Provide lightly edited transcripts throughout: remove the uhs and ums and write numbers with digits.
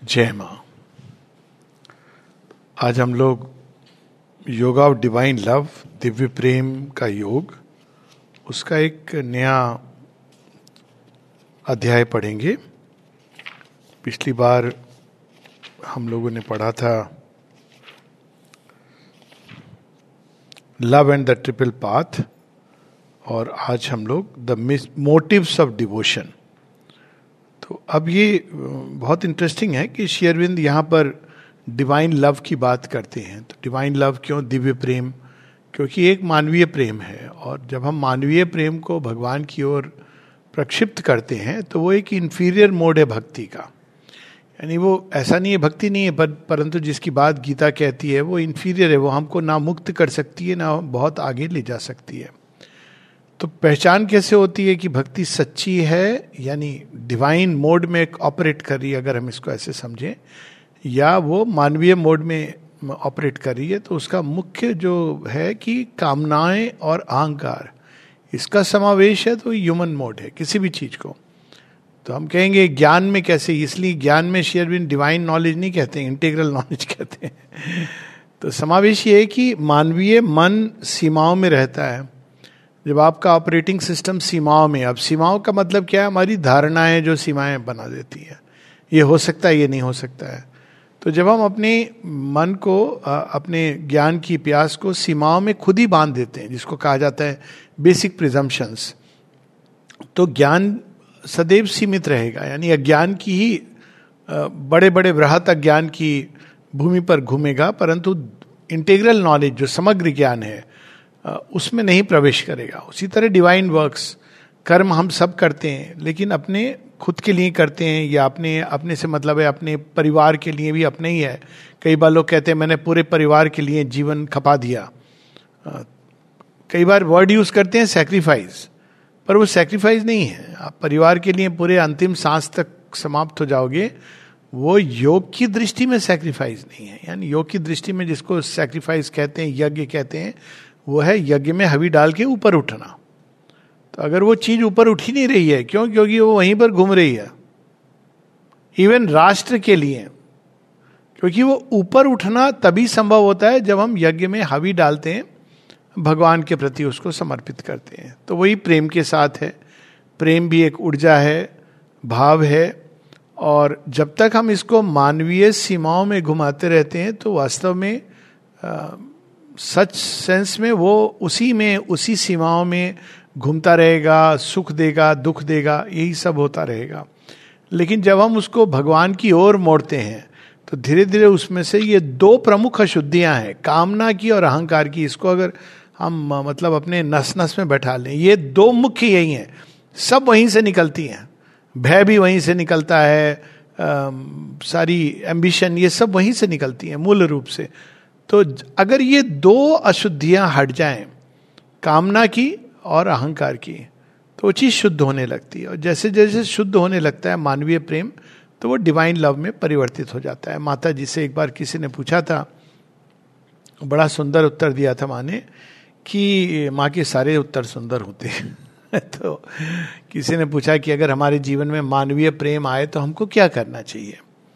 जय मां। आज हम लोग yoga of divine love, Divya प्रेम का योग, उसका एक नया अध्याय पढ़ेंगे। पिछली बार हम लोगों ने पढ़ा था love and the triple path, और आज हम लोग द मोटिव्स ऑफ डिवोशन। तो अब ये बहुत इंटरेस्टिंग है कि श्री अरविंद यहाँ पर डिवाइन लव की बात करते हैं। तो डिवाइन लव क्यों? दिव्य प्रेम, क्योंकि एक मानवीय प्रेम है, और जब हम मानवीय प्रेम को भगवान की ओर प्रक्षिप्त करते हैं तो वो एक इंफीरियर मोड है भक्ति का। यानी वो ऐसा नहीं है, भक्ति नहीं है, परंतु जिसकी बात गीता कहती है वो इंफीरियर है, वो हमको ना मुक्त कर सकती है ना बहुत आगे ले जा सकती है। तो पहचान कैसे होती है कि भक्ति सच्ची है, यानी डिवाइन मोड में ऑपरेट कर रही है, अगर हम इसको ऐसे समझें, या वो मानवीय मोड में ऑपरेट कर रही है। तो उसका मुख्य जो है कि कामनाएं और अहंकार, इसका समावेश है, तो ह्यूमन मोड है किसी भी चीज को। तो हम कहेंगे ज्ञान में कैसे, इसलिए ज्ञान में श्री अरविंद डिवाइन नॉलेज नहीं कहते हैं, इंटीग्रल नॉलेज कहते हैं। तो समावेश ये है कि मानवीय मन सीमाओं में रहता है। जब आपका ऑपरेटिंग सिस्टम सीमाओं में, अब सीमाओं का मतलब क्या है? हमारी धारणाएं जो सीमाएं बना देती है, ये हो सकता है, ये नहीं हो सकता है। तो जब हम अपने मन को, अपने ज्ञान की प्यास को सीमाओं में खुद ही बांध देते हैं, जिसको कहा जाता है बेसिक प्रिजम्पशंस, तो ज्ञान सदैव सीमित रहेगा। यानी अज्ञान की ही, बड़े बड़े बृहत अज्ञान की भूमि पर घूमेगा, परंतु इंटीग्रल नॉलेज जो समग्र ज्ञान है उसमें नहीं प्रवेश करेगा। उसी तरह डिवाइन वर्क्स, कर्म हम सब करते हैं, लेकिन अपने खुद के लिए करते हैं, या अपने से मतलब है अपने परिवार के लिए भी अपने ही है। कई बार लोग कहते हैं मैंने पूरे परिवार के लिए जीवन खपा दिया। कई बार वर्ड यूज करते हैं सैक्रिफाइस, पर वो सैक्रिफाइस नहीं है। आप परिवार के लिए पूरे अंतिम सांस तक समाप्त हो जाओगे, वो योग की दृष्टि में सैक्रिफाइस नहीं है। यानी योग की दृष्टि में जिसको सैक्रिफाइस कहते हैं, यज्ञ कहते हैं, वो है यज्ञ में हवि डाल के ऊपर उठना। तो अगर वो चीज ऊपर उठ ही नहीं रही है, क्यों? क्योंकि वो वहीं पर घूम रही है। इवन राष्ट्र के लिए, क्योंकि वो ऊपर उठना तभी संभव होता है जब हम यज्ञ में हवि डालते हैं, भगवान के प्रति उसको समर्पित करते हैं। तो वही प्रेम के साथ है। प्रेम भी एक ऊर्जा है, भाव है, और जब तक हम इसको मानवीय सीमाओं में घुमाते रहते हैं तो वास्तव में सच सेंस में वो उसी सीमाओं में घूमता रहेगा, सुख देगा, दुख देगा, यही सब होता रहेगा। लेकिन जब हम उसको भगवान की ओर मोड़ते हैं तो धीरे धीरे उसमें से ये दो प्रमुख अशुद्धियां हैं, कामना की और अहंकार की। इसको अगर हम मतलब अपने नस नस में बैठा लें, ये दो मुख्य यही हैं, सब वहीं से निकलती हैं। भय भी वहीं से निकलता है, सारी एम्बिशन, ये सब वहीं से निकलती हैं मूल रूप से। तो अगर ये दो अशुद्धियां हट जाएं, कामना की और अहंकार की, तो वो चीज शुद्ध होने लगती है। और जैसे जैसे शुद्ध होने लगता है मानवीय प्रेम, तो वो डिवाइन लव में परिवर्तित हो जाता है। माता जी से एक बार किसी ने पूछा था, बड़ा सुंदर उत्तर दिया था माँ ने, कि माँ के सारे उत्तर सुंदर होते हैं। तो किसी ने पूछा कि अगर हमारे जीवन में मानवीय प्रेम आए तो हमको क्या करना चाहिए?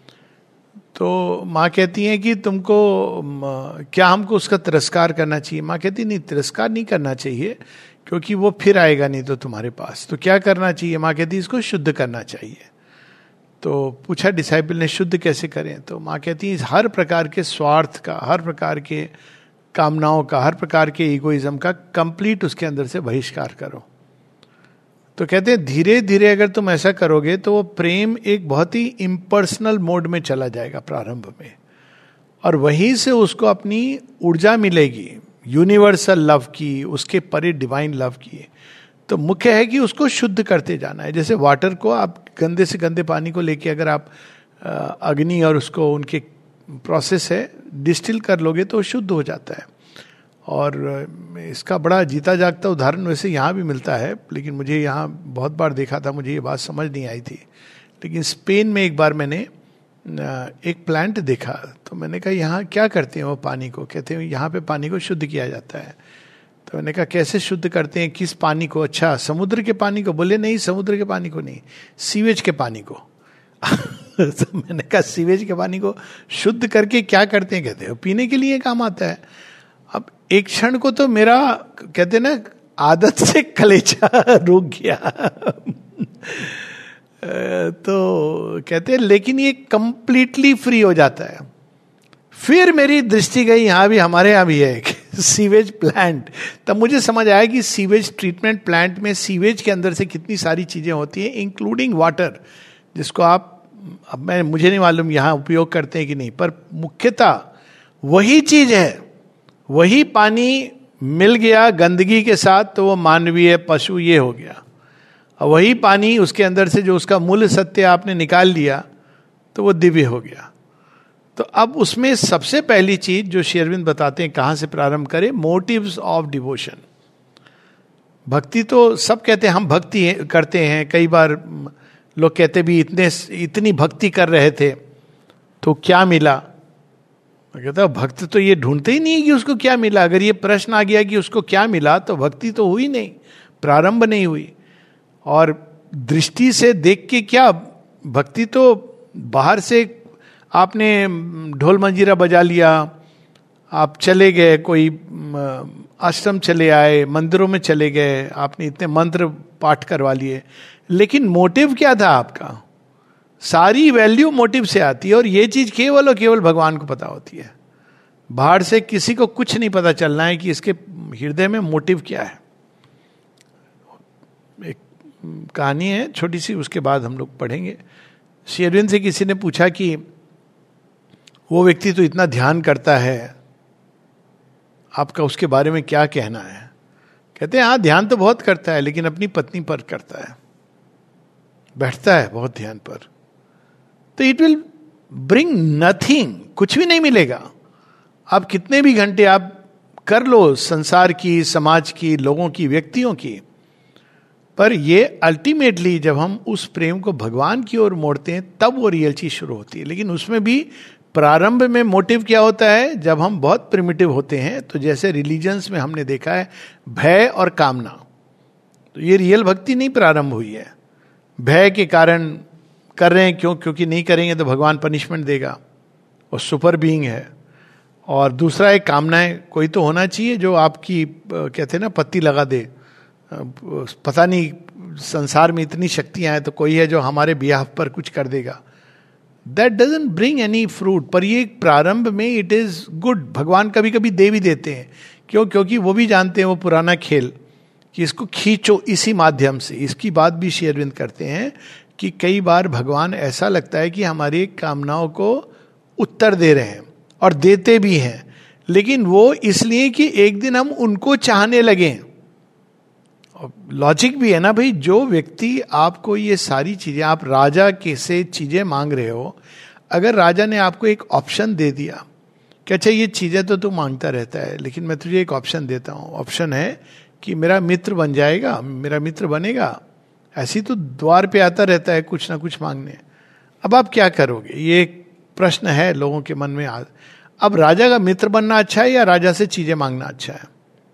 तो माँ कहती हैं कि तुमको क्या हमको उसका तिरस्कार करना चाहिए? माँ कहती नहीं, तिरस्कार नहीं करना चाहिए, क्योंकि वो फिर आएगा नहीं तो तुम्हारे पास। तो क्या करना चाहिए? माँ कहती इसको शुद्ध करना चाहिए। तो पूछा डिसाइपल ने, शुद्ध कैसे करें? तो माँ कहती है हर प्रकार के स्वार्थ का, हर प्रकार के कामनाओं का, हर प्रकार के इगोइज्म का कंप्लीट उसके अंदर से बहिष्कार करो। तो कहते हैं धीरे धीरे अगर तुम ऐसा करोगे तो वो प्रेम एक बहुत ही इम्पर्सनल मोड में चला जाएगा प्रारंभ में, और वहीं से उसको अपनी ऊर्जा मिलेगी यूनिवर्सल लव की, उसके परे डिवाइन लव की। तो मुख्य है कि उसको शुद्ध करते जाना है। जैसे वाटर को आप गंदे से गंदे पानी को लेके अगर आप अग्नि और उसको उनके प्रोसेस है डिस्टिल कर लोगे तो शुद्ध हो जाता है। और इसका बड़ा जीता जागता उदाहरण वैसे यहाँ भी मिलता है, लेकिन मुझे यहाँ बहुत बार देखा था, मुझे ये बात समझ नहीं आई थी। लेकिन स्पेन में एक बार मैंने एक प्लांट देखा, तो मैंने कहा यहाँ क्या करते हैं वो पानी को? कहते हैं यहाँ पे पानी को शुद्ध किया जाता है। तो मैंने कहा कैसे शुद्ध करते हैं, किस पानी को? अच्छा, समुद्र के पानी को? बोले नहीं, समुद्र के पानी को नहीं, सीवेज के पानी को। तो मैंने कहा सीवेज के पानी को शुद्ध करके क्या करते हैं? कहते हैं पीने के लिए काम आता है। अब एक क्षण को तो मेरा, कहते हैं ना, आदत से कलेजा रुक गया। तो कहते हैं लेकिन ये कंप्लीटली फ्री हो जाता है। फिर मेरी दृष्टि गई, यहाँ भी, हमारे यहाँ भी है एक सीवेज प्लांट। तब मुझे समझ आया कि सीवेज ट्रीटमेंट प्लांट में सीवेज के अंदर से कितनी सारी चीजें होती हैं, इंक्लूडिंग वाटर, जिसको आप, अब मुझे नहीं मालूम यहाँ उपयोग करते हैं कि नहीं, पर मुख्यतः वही चीज है। वही पानी मिल गया गंदगी के साथ तो वो मानवीय पशु ये हो गया, और वही पानी उसके अंदर से जो उसका मूल सत्य आपने निकाल लिया तो वो दिव्य हो गया। तो अब उसमें सबसे पहली चीज जो श्री अरविंद बताते हैं कहां से प्रारंभ करें, मोटिव्स ऑफ डिवोशन। भक्ति तो सब कहते हैं हम भक्ति करते हैं, कई बार लोग कहते भी इतनी भक्ति कर रहे थे तो क्या मिला? मैं कहता भक्त तो ये ढूंढते ही नहीं कि उसको क्या मिला। अगर ये प्रश्न आ गया कि उसको क्या मिला तो भक्ति तो हुई नहीं, प्रारंभ नहीं हुई। और दृष्टि से देख के क्या, भक्ति तो बाहर से आपने ढोल मंजीरा बजा लिया, आप चले गए, कोई आश्रम चले आए, मंदिरों में चले गए, आपने इतने मंत्र पाठ करवा लिए, लेकिन मोटिव क्या था आपका? सारी वैल्यू मोटिव से आती है, और ये चीज केवल और केवल भगवान को पता होती है। बाहर से किसी को कुछ नहीं पता चलना है कि इसके हृदय में मोटिव क्या है। एक कहानी है छोटी सी, उसके बाद हम लोग पढ़ेंगे। श्री अरविंद से किसी ने पूछा कि वो व्यक्ति तो इतना ध्यान करता है, आपका उसके बारे में क्या कहना है? कहते हैं हाँ ध्यान तो बहुत करता है, लेकिन अपनी पत्नी पर करता है, बैठता है बहुत ध्यान पर, तो इट विल ब्रिंग नथिंग, कुछ भी नहीं मिलेगा। आप कितने भी घंटे आप कर लो संसार की, समाज की, लोगों की, व्यक्तियों की, पर ये अल्टीमेटली जब हम उस प्रेम को भगवान की ओर मोड़ते हैं तब वो रियल चीज शुरू होती है। लेकिन उसमें भी प्रारंभ में मोटिव क्या होता है? जब हम बहुत प्रिमिटिव होते हैं, तो जैसे रिलीजन्स में हमने देखा है भय और कामना, तो ये रियल भक्ति नहीं प्रारंभ हुई है। भय के कारण कर रहे हैं, क्यों? क्योंकि नहीं करेंगे तो भगवान पनिशमेंट देगा, और सुपर बीइंग है। और दूसरा एक कामना है, कोई तो होना चाहिए जो आपकी कहते हैं ना पत्ती लगा दे, पता नहीं संसार में इतनी शक्तियां हैं तो कोई है जो हमारे बिहाफ पर कुछ कर देगा। That doesn't bring any fruit. पर ये प्रारंभ में इट इज गुड। भगवान कभी कभी दे भी देते हैं, क्यों? क्योंकि वो भी जानते हैं वो पुराना खेल कि इसको खींचो इसी माध्यम से। इसकी बात भी श्री अरविंद करते हैं कि कई बार भगवान ऐसा लगता है कि हमारी कामनाओं को उत्तर दे रहे हैं, और देते भी हैं, लेकिन वो इसलिए कि एक दिन हम उनको चाहने लगे। लॉजिक भी है ना भाई, जो व्यक्ति आपको ये सारी चीजें, आप राजा के से चीजें मांग रहे हो, अगर राजा ने आपको एक ऑप्शन दे दिया कि अच्छा ये चीजें तो तू मांगता रहता है, लेकिन मैं तुझे एक ऑप्शन देता हूं, ऑप्शन है कि मेरा मित्र बन जाएगा, मेरा मित्र बनेगा, ऐसी तो द्वार पे आता रहता है कुछ ना कुछ मांगने, अब आप क्या करोगे? ये एक प्रश्न है लोगों के मन में। अब राजा का मित्र बनना अच्छा है या राजा से चीजें मांगना अच्छा है?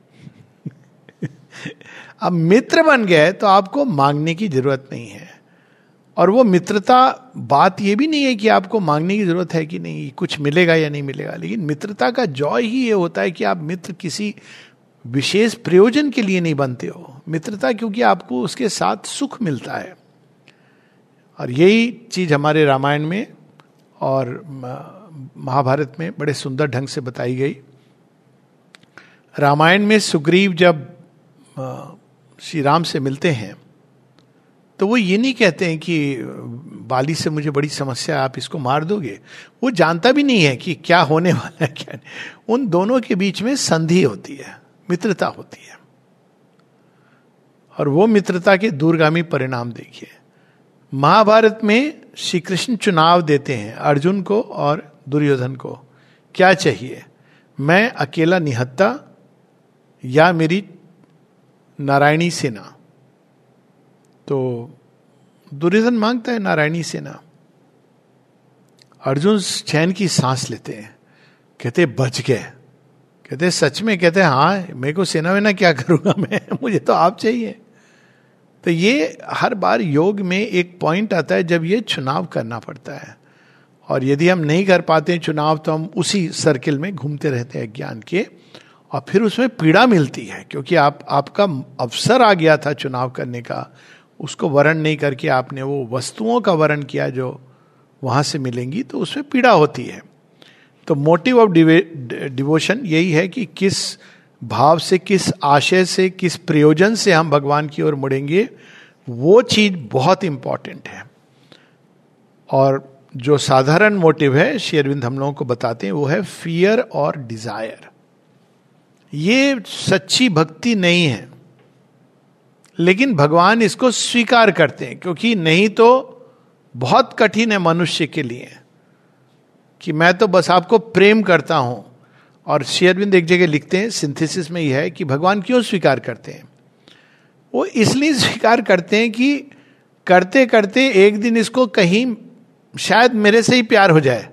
अब मित्र बन गए तो आपको मांगने की जरूरत नहीं है। और वो मित्रता, बात ये भी नहीं है कि आपको मांगने की जरूरत है कि नहीं, कुछ मिलेगा या नहीं मिलेगा, लेकिन मित्रता का जॉय ही ये होता है कि आप मित्र किसी विशेष प्रयोजन के लिए नहीं बनते हो। मित्रता क्योंकि आपको उसके साथ सुख मिलता है। और यही चीज हमारे रामायण में और महाभारत में बड़े सुंदर ढंग से बताई गई। रामायण में सुग्रीव जब श्री राम से मिलते हैं तो वो ये नहीं कहते हैं कि बाली से मुझे बड़ी समस्या है, आप इसको मार दोगे। वो जानता भी नहीं है कि क्या होने वाला है, क्या नहीं। उन दोनों के बीच में संधि होती है, मित्रता होती है, और वो मित्रता के दूरगामी परिणाम देखिए। महाभारत में श्री कृष्ण चुनाव देते हैं अर्जुन को और दुर्योधन को, क्या चाहिए, मैं अकेला निहत्ता या मेरी नारायणी सेना? तो दुर्योधन मांगता है नारायणी सेना। अर्जुन चैन की सांस लेते हैं, कहते बच गए। कहते सच में? कहते हाँ, मेरे को सेना वेना क्या करूंगा मैं, मुझे तो आप चाहिए। तो ये हर बार योग में एक पॉइंट आता है जब ये चुनाव करना पड़ता है, और यदि हम नहीं कर पाते हैं चुनाव तो हम उसी सर्किल में घूमते रहते हैं ज्ञान के, और फिर उसमें पीड़ा मिलती है क्योंकि आपका अवसर आ गया था चुनाव करने का, उसको वर्ण नहीं करके आपने वो वस्तुओं का वर्ण किया जो वहां से मिलेंगी, तो उसमें पीड़ा होती है। तो मोटिव ऑफ डिवोशन यही है कि किस भाव से, किस आशय से, किस प्रयोजन से हम भगवान की ओर मुड़ेंगे, वो चीज बहुत इंपॉर्टेंट है। और जो साधारण मोटिव है श्री अरविंद हम लोगों को बताते हैं वो है फियर और डिजायर। ये सच्ची भक्ति नहीं है, लेकिन भगवान इसको स्वीकार करते हैं, क्योंकि नहीं तो बहुत कठिन है मनुष्य के लिए कि मैं तो बस आपको प्रेम करता हूं। और श्री अरविंद एक जगह लिखते हैं, सिंथेसिस में यह है कि भगवान क्यों स्वीकार करते हैं। वो इसलिए स्वीकार करते हैं कि करते करते एक दिन इसको कहीं शायद मेरे से ही प्यार हो जाए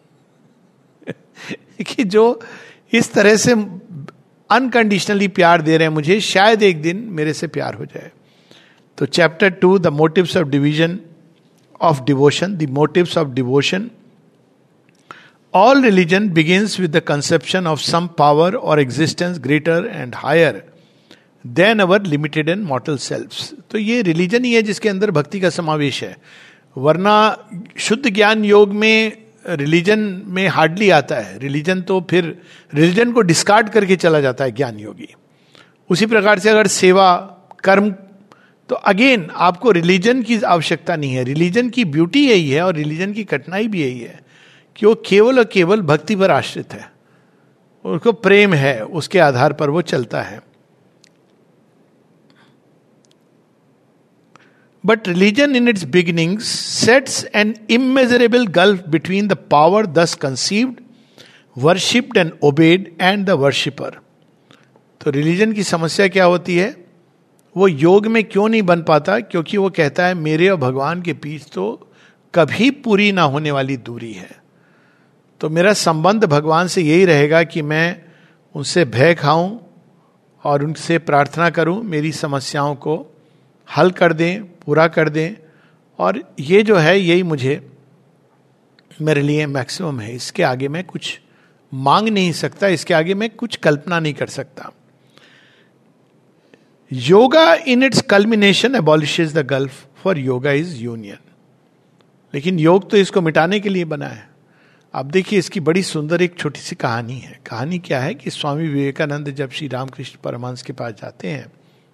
कि जो इस तरह से अनकंडीशनली प्यार दे रहे हैं मुझे, शायद एक दिन मेरे से प्यार हो जाए। तो chapter 2, the motives of division of devotion, the motives of devotion. All religion begins with the conception of some power or existence greater and higher than our limited and mortal selves. तो ये religion ही है जिसके अंदर भक्ति का समावेश है, वरना शुद्ध ज्ञान योग में रिलीजन में हार्डली आता है। रिलीजन तो फिर रिलीजन को डिस्कार्ड करके चला जाता है ज्ञान योगी। उसी प्रकार से अगर सेवा कर्म, तो अगेन आपको रिलीजन की आवश्यकता नहीं है। रिलीजन की ब्यूटी यही है और रिलीजन की कठिनाई भी यही है कि वो केवल और केवल भक्ति पर आश्रित है, उसको प्रेम है, उसके आधार पर वो चलता है। But religion in its beginnings sets an immeasurable gulf between the power thus conceived, worshipped and obeyed and the worshipper. तो रिलीजन की समस्या क्या होती है, वो योग में क्यों नहीं बन पाता, क्योंकि वो कहता है मेरे और भगवान के बीच तो कभी पूरी ना होने वाली दूरी है। तो मेरा संबंध भगवान से यही रहेगा कि मैं उनसे भय खाऊं और उनसे प्रार्थना करूं मेरी समस्याओं को हल कर दें, पूरा कर दें, और ये जो है यही मुझे मेरे लिए मैक्सिमम है। इसके आगे मैं कुछ मांग नहीं सकता, इसके आगे मैं कुछ कल्पना नहीं कर सकता। Yoga in its culmination abolishes the gulf, for yoga is union. लेकिन योग तो इसको मिटाने के लिए बना है। अब देखिए इसकी बड़ी सुंदर एक छोटी सी कहानी है। कहानी क्या है कि स्वामी विवेकानंद जब श्री रामकृष्ण परमहंस के पास जाते हैं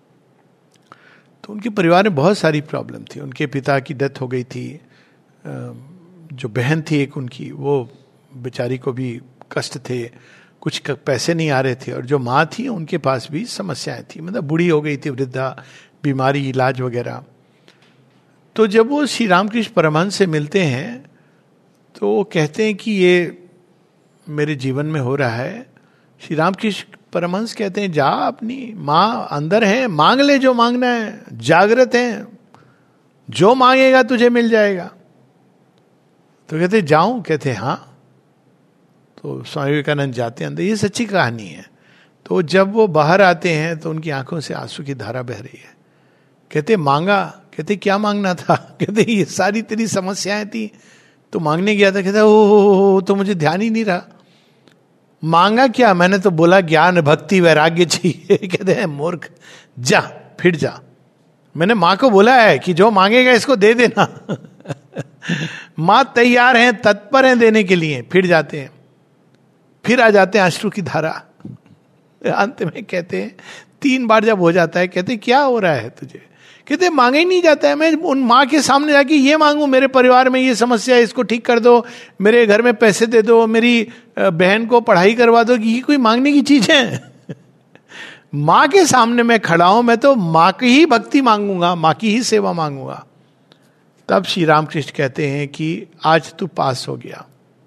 तो उनके परिवार में बहुत सारी प्रॉब्लम थी। उनके पिता की डेथ हो गई थी, जो बहन थी एक उनकी, वो बेचारी को भी कष्ट थे, कुछ पैसे नहीं आ रहे थे, और जो माँ थी उनके पास भी समस्याएं थी, मतलब बूढ़ी हो गई थी, वृद्धा, बीमारी, इलाज वगैरह। तो जब वो श्री रामकृष्ण परमहंस से मिलते हैं तो वो कहते हैं कि ये मेरे जीवन में हो रहा है। श्री रामकृष्ण परमहंस कहते हैं जा, अपनी माँ अंदर है, मांग ले जो मांगना है, जागृत है, जो मांगेगा तुझे मिल जाएगा। तो कहते जाऊं, कहते हाँ। तो स्वामी विवेकानंद जाते हैं अंदर। ये सच्ची कहानी है। तो जब वो बाहर आते हैं तो उनकी आंखों से आंसू की धारा बह रही है। कहते मांगा, कहते क्या मांगना था, कहते ये सारी तेरी समस्याएं थी तो मांगने गया था। कहता ओ तो मुझे ध्यान ही नहीं रहा। मांगा क्या, मैंने तो बोला ज्ञान भक्ति वैराग्य चाहिए। कहते हैं मूर्ख, जा फिर जा, मैंने माँ को बोला है कि जो मांगेगा इसको दे देना। माँ तैयार हैं, तत्पर हैं देने के लिए। फिर जाते हैं, फिर आ जाते हैं अश्रु की धारा। अंत में कहते हैं 3 बार जब हो जाता है, कहते क्या हो रहा है तुझे, कहते मांगा ही नहीं जाता है। मैं उन माँ के सामने जाके ये मांगू, मेरे परिवार में ये समस्या है, इसको ठीक कर दो, मेरे घर में पैसे दे दो, मेरी बहन को पढ़ाई करवा दो, ये कोई मांगने की चीज है। माँ के सामने मैं खड़ा हूं, मैं तो माँ की ही भक्ति मांगूंगा, माँ की ही सेवा मांगूंगा। तब श्री रामकृष्ण कहते हैं कि आज तू पास हो गया,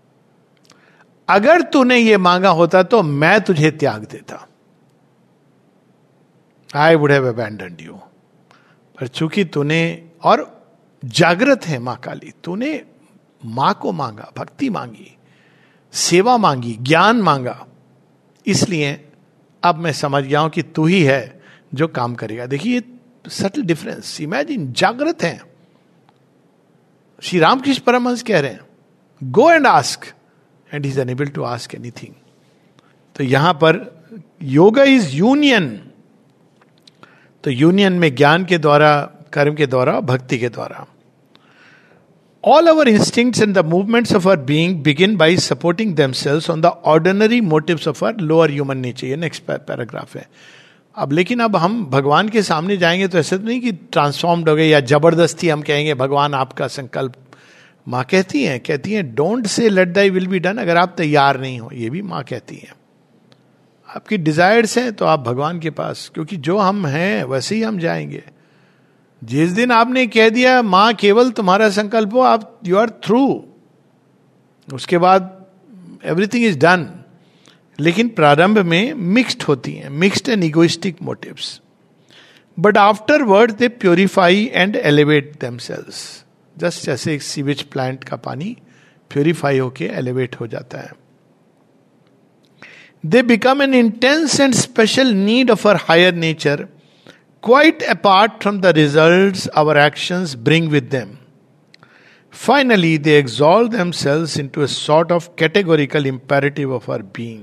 अगर तूने ये मांगा होता तो मैं तुझे त्याग देता, I would have abandoned you. पर चूंकि तूने, और जागृत है मां काली, तूने मां को मांगा, भक्ति मांगी, सेवा मांगी, ज्ञान मांगा, इसलिए अब मैं समझ गया हूं कि तू ही है जो काम करेगा। देखिए सटल डिफरेंस. इमेजिन, जागृत हैं. श्री रामकृष्ण परमहंस कह रहे हैं, go and ask, and he is unable to ask anything. तो यहां पर योगा इज यूनियन. तो यूनियन में ज्ञान के द्वारा, कर्म के द्वारा, भक्ति के द्वारा. All our instincts and the movements of our being begin by supporting themselves on the ordinary motives of our lower human nature. ये नेक्स्ट पैराग्राफ है. अब लेकिन अब हम भगवान के सामने जाएंगे तो ऐसा तो नहीं कि ट्रांसफॉर्म्ड हो गए या जबरदस्ती हम कहेंगे भगवान आपका संकल्प. माँ कहती हैं don't say let thy will be done, अगर आप तैयार नहीं हो. ये भी माँ कहती हैं. आपकी डिजायर्स हैं तो आप भगवान के पास, क्योंकि जो हम हैं वैसे ही हम जाएंगे. जिस दिन आपने कह दिया मां केवल तुम्हारा संकल्प हो, आप यू आर थ्रू, उसके बाद एवरीथिंग इज डन. लेकिन प्रारंभ में मिक्स्ड होती हैं, mixed and egoistic motives. But afterward they purify and elevate themselves. Just जैसे एक सीवेज प्लांट का पानी प्योरीफाई होके एलिवेट हो जाता है. They become an intense and special need of our higher nature, quite apart from the results our actions bring with them. Finally, they exalt themselves into a sort of categorical imperative of our being.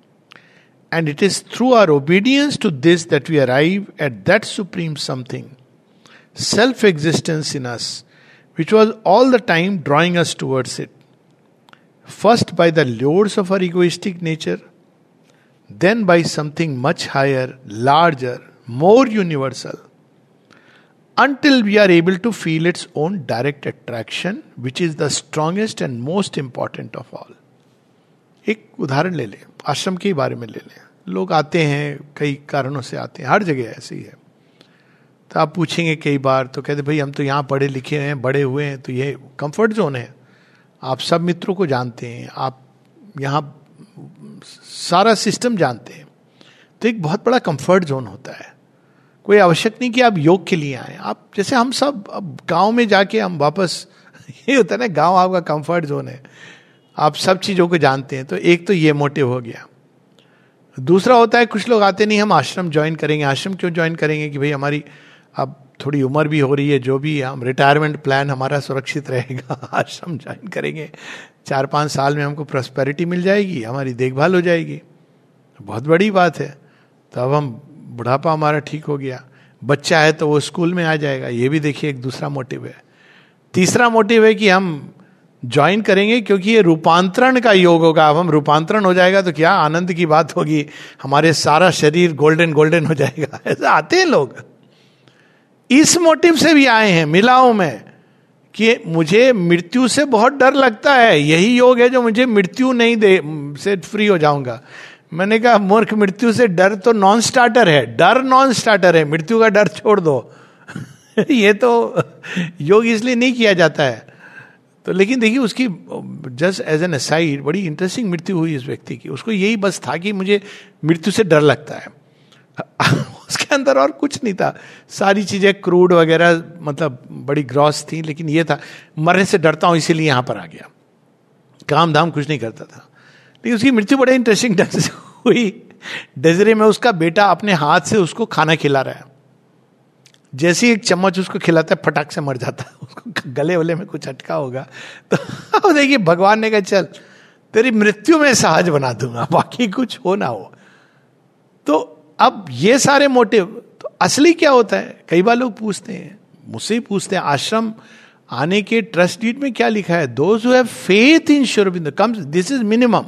And it is through our obedience to this that we arrive at that supreme something, self-existence in us, which was all the time drawing us towards it. First by the lures of our egoistic nature, then by something much higher, larger, more universal, until we are able to feel its own direct attraction, which is the strongest and most important of all. एक उदाहरण ले लें, आश्रम के बारे में ले लें. लोग आते हैं, कई कारणों से आते हैं, हर जगह ऐसे ही है. तो आप पूछेंगे कई बार तो कहते भाई हम तो यहाँ पढ़े लिखे हैं, बड़े हुए हैं, तो ये कंफर्ट जोन है. आप सब मित्रों को जानते हैं, आप यहाँ सारा सिस्टम जानते हैं, तो एक बहुत बड़ा कंफर्ट जोन होता है. कोई आवश्यक नहीं कि आप योग के लिए आए. आप जैसे हम सब अब गांव में जाके हम वापस, ये होता है ना, गांव आपका कंफर्ट जोन है, आप सब चीजों को जानते हैं. तो एक तो ये मोटिव हो गया. दूसरा होता है कुछ लोग आते नहीं, हम आश्रम ज्वाइन करेंगे. आश्रम क्यों ज्वाइन करेंगे? कि भाई हमारी अब थोड़ी उम्र भी हो रही है, जो भी हम रिटायरमेंट प्लान हमारा सुरक्षित रहेगा. आश्रम ज्वाइन करेंगे, 4-5 साल में हमको प्रॉस्पेरिटी मिल जाएगी, हमारी देखभाल हो जाएगी. बहुत बड़ी बात है. तो अब हम, बुढ़ापा हमारा ठीक हो गया, बच्चा है तो वो स्कूल में आ जाएगा. ये भी देखिए एक दूसरा मोटिव है. तीसरा मोटिव है कि हम ज्वाइन करेंगे क्योंकि ये रूपांतरण का योग होगा. अब हम रूपांतरण हो जाएगा तो क्या आनंद की बात होगी, हमारे सारा शरीर गोल्डन गोल्डन हो जाएगा. ऐसा आते हैं लोग, इस मोटिव से भी आए हैं. मिला हूं मैं कि मुझे मृत्यु से बहुत डर लगता है, यही योग है जो मुझे मृत्यु नहीं दे, से फ्री हो जाऊंगा. मैंने कहा मूर्ख, मृत्यु से डर तो नॉन स्टार्टर है. डर नॉन स्टार्टर है, मृत्यु का डर छोड़ दो. ये तो योग इसलिए नहीं किया जाता है. तो लेकिन देखिए उसकी जस्ट एज एन असाइड बड़ी इंटरेस्टिंग मृत्यु हुई इस व्यक्ति की. उसको यही बस था कि मुझे मृत्यु से डर लगता है. उसके अंदर और कुछ नहीं था. सारी चीजें क्रूड वगैरह मतलब बड़ी ग्रॉस थी, लेकिन ये था मरने से डरता हूं इसीलिए यहां पर आ गया. काम धाम कुछ नहीं करता था. लेकिन उसकी मृत्यु बड़े इंटरेस्टिंग ढंग से हुई. डेजरे में उसका बेटा अपने हाथ से उसको खाना खिला रहा है. जैसे ही एक चम्मच उसको खिलाता है फटाक से मर जाता है. उसको गले वले में कुछ अटका होगा. तो देखिए भगवान ने कहा चल तेरी मृत्यु में सहज बना दूंगा, बाकी कुछ हो ना हो. तो अब ये सारे मोटिव, तो असली क्या होता है? कई बार लोग पूछते हैं, मुझसे ही पूछते हैं, आश्रम आने के ट्रस्ट डीड में क्या लिखा है? Those who have faith in Shri Aurobindo comes, this is minimum.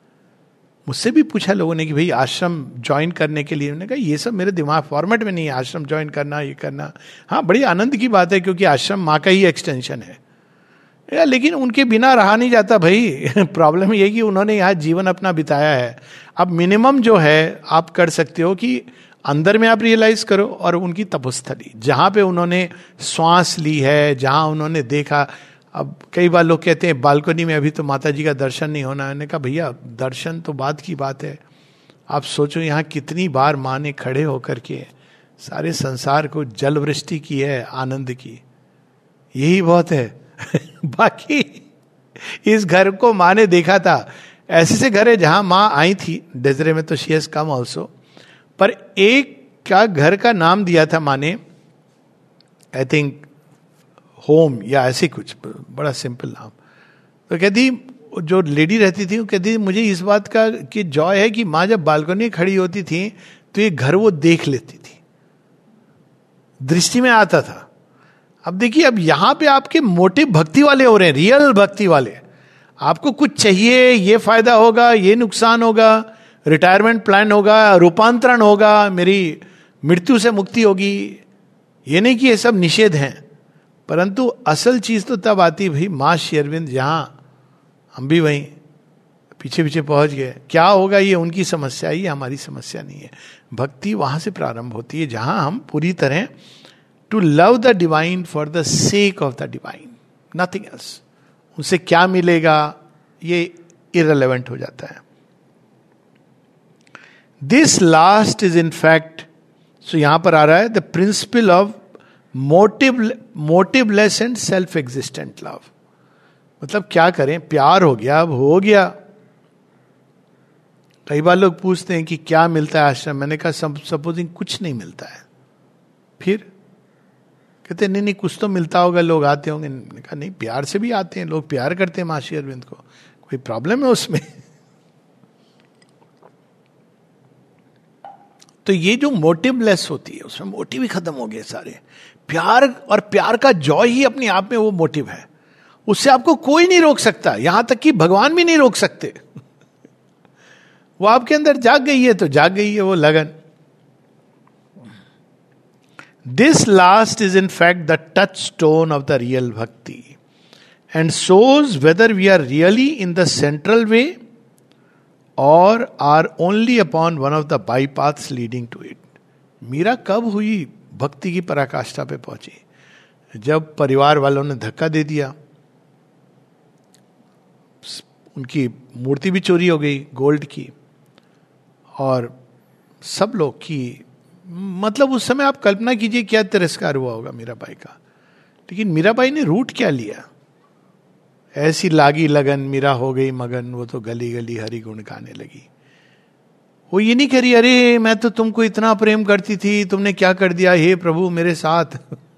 मुझसे भी पूछा लोगों ने कि भाई आश्रम ज्वाइन करने के लिए. मैंने कहा ये सब मेरे दिमाग फॉर्मेट में नहीं है, आश्रम ज्वाइन करना, ये करना. हाँ बड़ी आनंद की बात है क्योंकि आश्रम माँ का ही एक्सटेंशन है. लेकिन उनके बिना रहा नहीं जाता भाई. प्रॉब्लम ये कि उन्होंने यहाँ जीवन अपना बिताया है. अब मिनिमम जो है आप कर सकते हो कि अंदर में आप रियलाइज करो, और उनकी तपस्थली जहाँ पे उन्होंने श्वास ली है, जहाँ उन्होंने देखा. अब कई बार लोग कहते हैं बालकनी में अभी तो माता जी का दर्शन नहीं होना. मैंने कहा भैया दर्शन तो बाद की बात है. आप सोचो यहाँ कितनी बार माँ ने खड़े होकर के सारे संसार को जल वृष्टि की है आनंद की. यही बहुत है. बाकी इस घर को माँ ने देखा था. ऐसे से घर है जहां माँ आई थी डेजरे में, तो शी हैज कम ऑल्सो. पर एक का घर का नाम दिया था माँ ने आई थिंक होम या ऐसे कुछ, बड़ा सिंपल नाम। तो कहती, जो लेडी रहती थी वो कहती मुझे इस बात का कि जॉय है कि माँ जब बालकनी में खड़ी होती थी तो ये घर वो देख लेती थी, दृष्टि में आता था। अब देखिए, अब यहां पे आपके मोटिव भक्ति वाले हो रहे हैं, रियल भक्ति वाले। आपको कुछ चाहिए, ये फायदा होगा, ये नुकसान होगा, रिटायरमेंट प्लान होगा, रूपांतरण होगा, मेरी मृत्यु से मुक्ति होगी। ये नहीं कि ये सब निषेध हैं, परंतु असल चीज तो तब आती भाई मां श्री अरविंद, जहां हम भी वहीं पीछे पीछे पहुंच गए। क्या होगा ये उनकी समस्या, ये हमारी समस्या नहीं है। भक्ति वहां से प्रारंभ होती है जहां हम पूरी तरह to love the divine for the sake of the divine, nothing else. उनसे क्या मिलेगा ये इररिलेवेंट हो जाता है। This last is in fact, so यहां पर आ रहा है the principle of motiveless and self existent love. मतलब क्या करें, प्यार हो गया, अब हो गया। कई बार लोग पूछते हैं कि क्या मिलता है आश्रम, मैंने कहा सपोजिंग कुछ नहीं मिलता है, फिर कहते नहीं नहीं कुछ तो मिलता होगा, लोग आते होंगे। मैंने कहा नहीं, प्यार से भी आते हैं लोग, प्यार करते हैं मां श्री अरविंद को, कोई प्रॉब्लम है उसमें? तो ये जो मोटिवलेस होती है, उसमें मोटिव ही खत्म हो गए सारे। प्यार, और प्यार का जॉय ही अपने आप में वो मोटिव है, उससे आपको कोई नहीं रोक सकता, यहां तक कि भगवान भी नहीं रोक सकते। वो आपके अंदर जाग गई है तो जाग गई है वो लगन। This last is in fact the touch stone of the real bhakti and shows whether we are really in the central way or are only upon one of the bypaths leading to it. Meera कब हुई भक्ति की पराकाष्ठा पे पहुंची? जब परिवार वालों ने धक्का दे दिया, उनकी मूर्ति भी चोरी हो गई गोल्ड की, और सब लोग की, मतलब उस समय आप कल्पना कीजिए क्या तिरस्कार हुआ होगा मीराबाई का। लेकिन मीराबाई ने रूट क्या लिया? ऐसी लागी लगन मीरा हो गई मगन, वो तो गली गली हरि गुण गाने लगी। वो ये नहीं कह रही अरे मैं तो तुमको इतना प्रेम करती थी, तुमने क्या कर दिया हे प्रभु मेरे साथ।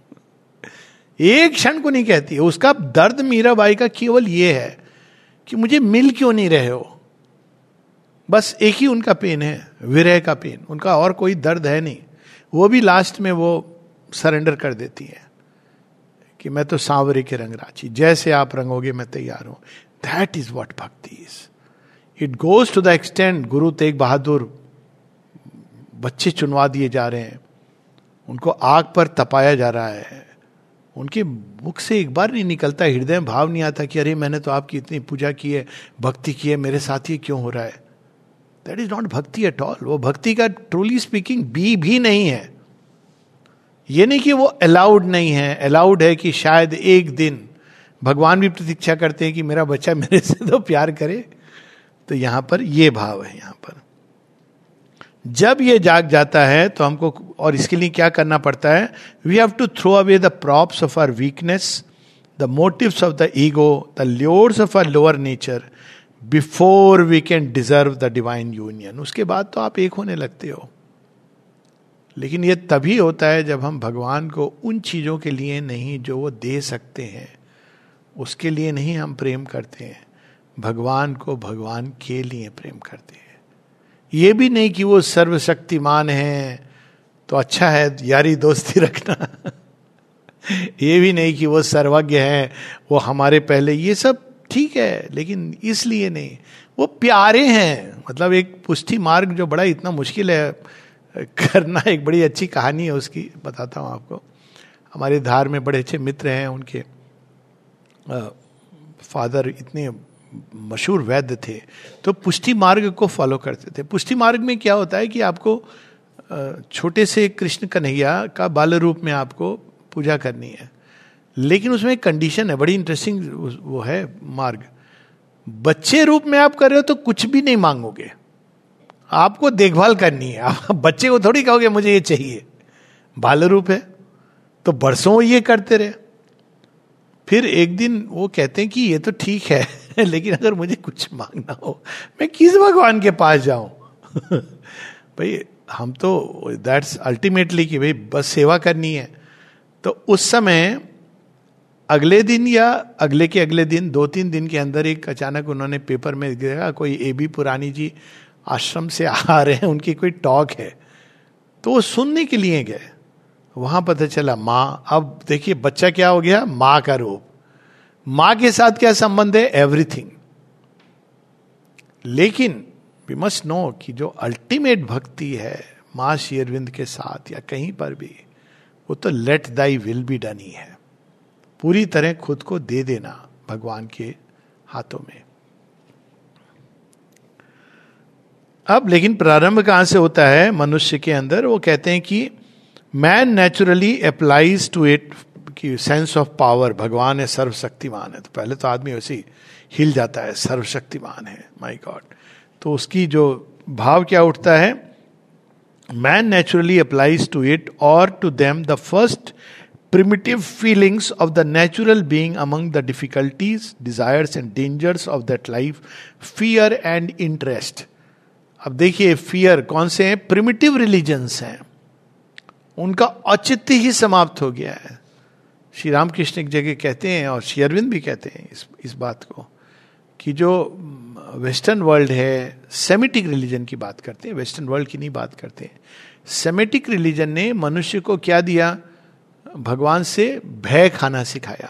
एक क्षण को नहीं कहती। उसका दर्द मीराबाई का केवल ये है कि मुझे मिल क्यों नहीं रहे हो। बस एक ही उनका पेन है, विरह का पेन, उनका और कोई दर्द है नहीं। वो भी लास्ट में वो सरेंडर कर देती है कि मैं तो सांवरे के रंग राची, जैसे आप रंगोगे मैं तैयार हूं। That is what bhakti is. It goes to the extend, Guru Tegh बहादुर बच्चे चुनवा दिए जा रहे हैं, उनको आग पर तपाया जा रहा है, उनके मुख से एक बार नहीं निकलता, हृदय में भाव नहीं आता कि अरे मैंने तो आपकी इतनी पूजा की है, भक्ति की है, मेरे साथ ये क्यों हो रहा है। That is not bhakti at all. वो भक्ति का ट्रूली स्पीकिंग बी भी नहीं है। ये नहीं कि वो अलाउड नहीं है, अलाउड है कि शायद एक दिन भगवान भी प्रतीक्षा करते हैं कि मेरा बच्चा मेरे से तो प्यार करे। तो यहां पर ये भाव है। यहां पर जब ये जाग जाता है तो हमको, और इसके लिए क्या करना पड़ता है, we have to throw away the props of our weakness, the motives of the ego, the lures of our lower nature before we can deserve the divine union. उसके बाद तो आप एक होने लगते हो। लेकिन ये तभी होता है जब हम भगवान को उन चीजों के लिए नहीं जो वो दे सकते हैं, उसके लिए नहीं हम प्रेम करते हैं, भगवान को भगवान के लिए प्रेम करते हैं। ये भी नहीं कि वो सर्वशक्तिमान है तो अच्छा है यारी दोस्ती रखना। ये भी नहीं कि वो सर्वज्ञ है, वो हमारे पहले, ये सब ठीक है, लेकिन इसलिए नहीं। वो प्यारे हैं। मतलब एक पुष्टि मार्ग जो बड़ा इतना मुश्किल है करना, एक बड़ी अच्छी कहानी है उसकी, बताता हूँ आपको। हमारे धार में बड़े अच्छे मित्र हैं, उनके फादर इतने मशहूर वैद्य थे, तो पुष्टि मार्ग को फॉलो करते थे। पुष्टि मार्ग में क्या होता है कि आपको छोटे से कृष्ण कन्हैया का बाल रूप में आपको पूजा करनी है, लेकिन उसमें एक कंडीशन है, बड़ी इंटरेस्टिंग वो है मार्ग। बच्चे रूप में आप कर रहे हो तो कुछ भी नहीं मांगोगे, आपको देखभाल करनी है। आप बच्चे को थोड़ी कहोगे मुझे ये चाहिए, बाल रूप है तो बरसों ये करते रहे। फिर एक दिन वो कहते हैं कि ये तो ठीक है लेकिन अगर मुझे कुछ मांगना हो मैं किस भगवान के पास जाऊं। भाई हम तो दैट्स अल्टीमेटली कि भाई बस सेवा करनी है, तो उस समय अगले दिन या अगले के अगले दिन 2-3 दिन के अंदर एक अचानक उन्होंने पेपर में देखा कोई AB पुरानी जी आश्रम से आ रहे हैं, उनकी कोई टॉक है, तो वो सुनने के लिए गए। वहां पता चला माँ, अब देखिए बच्चा क्या हो गया, माँ का रूप। माँ के साथ क्या संबंध है, एवरीथिंग। लेकिन वी मस्ट नो कि जो अल्टीमेट भक्ति है माँ श्री अरविंद के साथ या कहीं पर भी, वो तो let thy will be done ही है, पूरी तरह खुद को दे देना भगवान के हाथों में। अब लेकिन प्रारंभ कहां से होता है मनुष्य के अंदर, वो कहते हैं कि man naturally applies to it की सेंस ऑफ पावर, भगवान है, सर्वशक्तिमान है। तो पहले तो आदमी वैसे ही हिल जाता है, सर्वशक्तिमान है, माय गॉड। तो उसकी जो भाव क्या उठता है, man naturally applies to it और to them the first primitive feelings of the natural being among the difficulties, desires and dangers of that life, fear and interest. अब देखिए fear कौन से हैं, primitive religions हैं, उनका औचित्य ही समाप्त हो गया है। श्री रामकृष्ण एक जगह कहते हैं और श्री अरविंद भी कहते हैं इस बात को, कि जो वेस्टर्न वर्ल्ड है, सेमेटिक रिलीजन की बात करते हैं, वेस्टर्न वर्ल्ड की नहीं बात करते हैं। सेमेटिक रिलीजन ने मनुष्य को क्या दिया, भगवान से भय खाना सिखाया।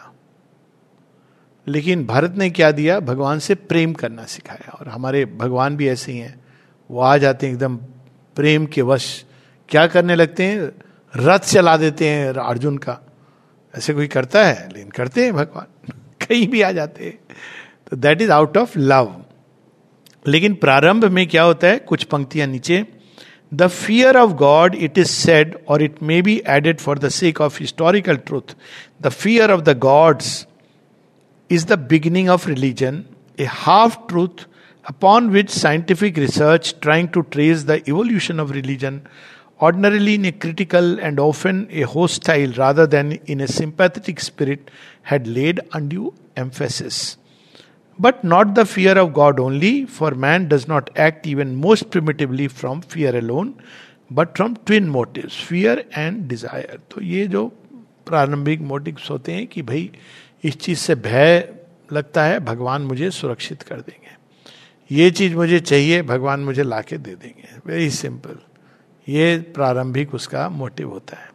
लेकिन भारत ने क्या दिया, भगवान से प्रेम करना सिखाया। और हमारे भगवान भी ऐसे ही हैं, वो आ जाते हैं एकदम प्रेम के वश, क्या करने लगते हैं, रथ चला देते हैं अर्जुन का। ऐसे कोई करता है, लेकिन करते हैं भगवान, कहीं भी आ जाते हैं। तो that is out of love. लेकिन प्रारंभ में क्या होता है, कुछ पंक्तियां नीचे, The fear of God, it is said, or it may be added for the sake of historical truth, the fear of the gods is the beginning of religion, a half-truth upon which scientific research trying to trace the evolution of religion, ordinarily in a critical and often a hostile rather than in a sympathetic spirit, had laid undue emphasis. But not the fear of God only, for man does not act even most primitively from fear alone, but from twin motives, fear and desire. तो ये जो प्रारंभिक motives होते हैं कि भाई इस चीज से भय लगता है, भगवान मुझे सुरक्षित कर देंगे, ये चीज मुझे चाहिए, भगवान मुझे लाके दे देंगे, वेरी सिंपल। ये प्रारंभिक उसका मोटिव होता है।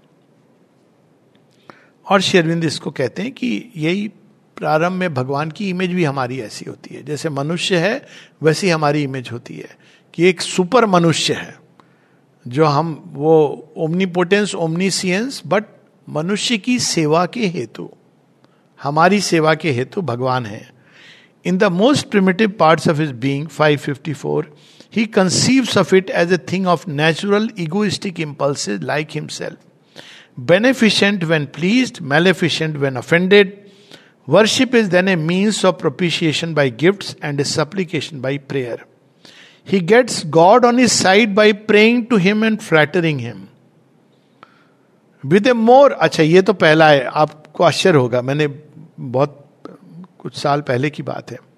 और श्री अरविंद इसको कहते हैं कि यही प्रारंभ में भगवान की इमेज भी हमारी ऐसी होती है, जैसे मनुष्य है वैसी हमारी इमेज होती है कि एक सुपर मनुष्य है, जो हम वो ओमनीपोटेंस, ओमनीसियंस, बट मनुष्य की सेवा के हेतु, हमारी सेवा के हेतु भगवान है। In the most primitive parts of his being 554 he conceives of it as a thing of natural egoistic impulses like himself, beneficent when pleased, maleficent when offended. Worship is then a means of propitiation by gifts and a supplication by prayer. He gets God on his side by praying to him and flattering him. With a more, अच्छा ये तो पहला है, आपको आश्चर्य होगा, मैंने बहुत कुछ साल पहले की बात है,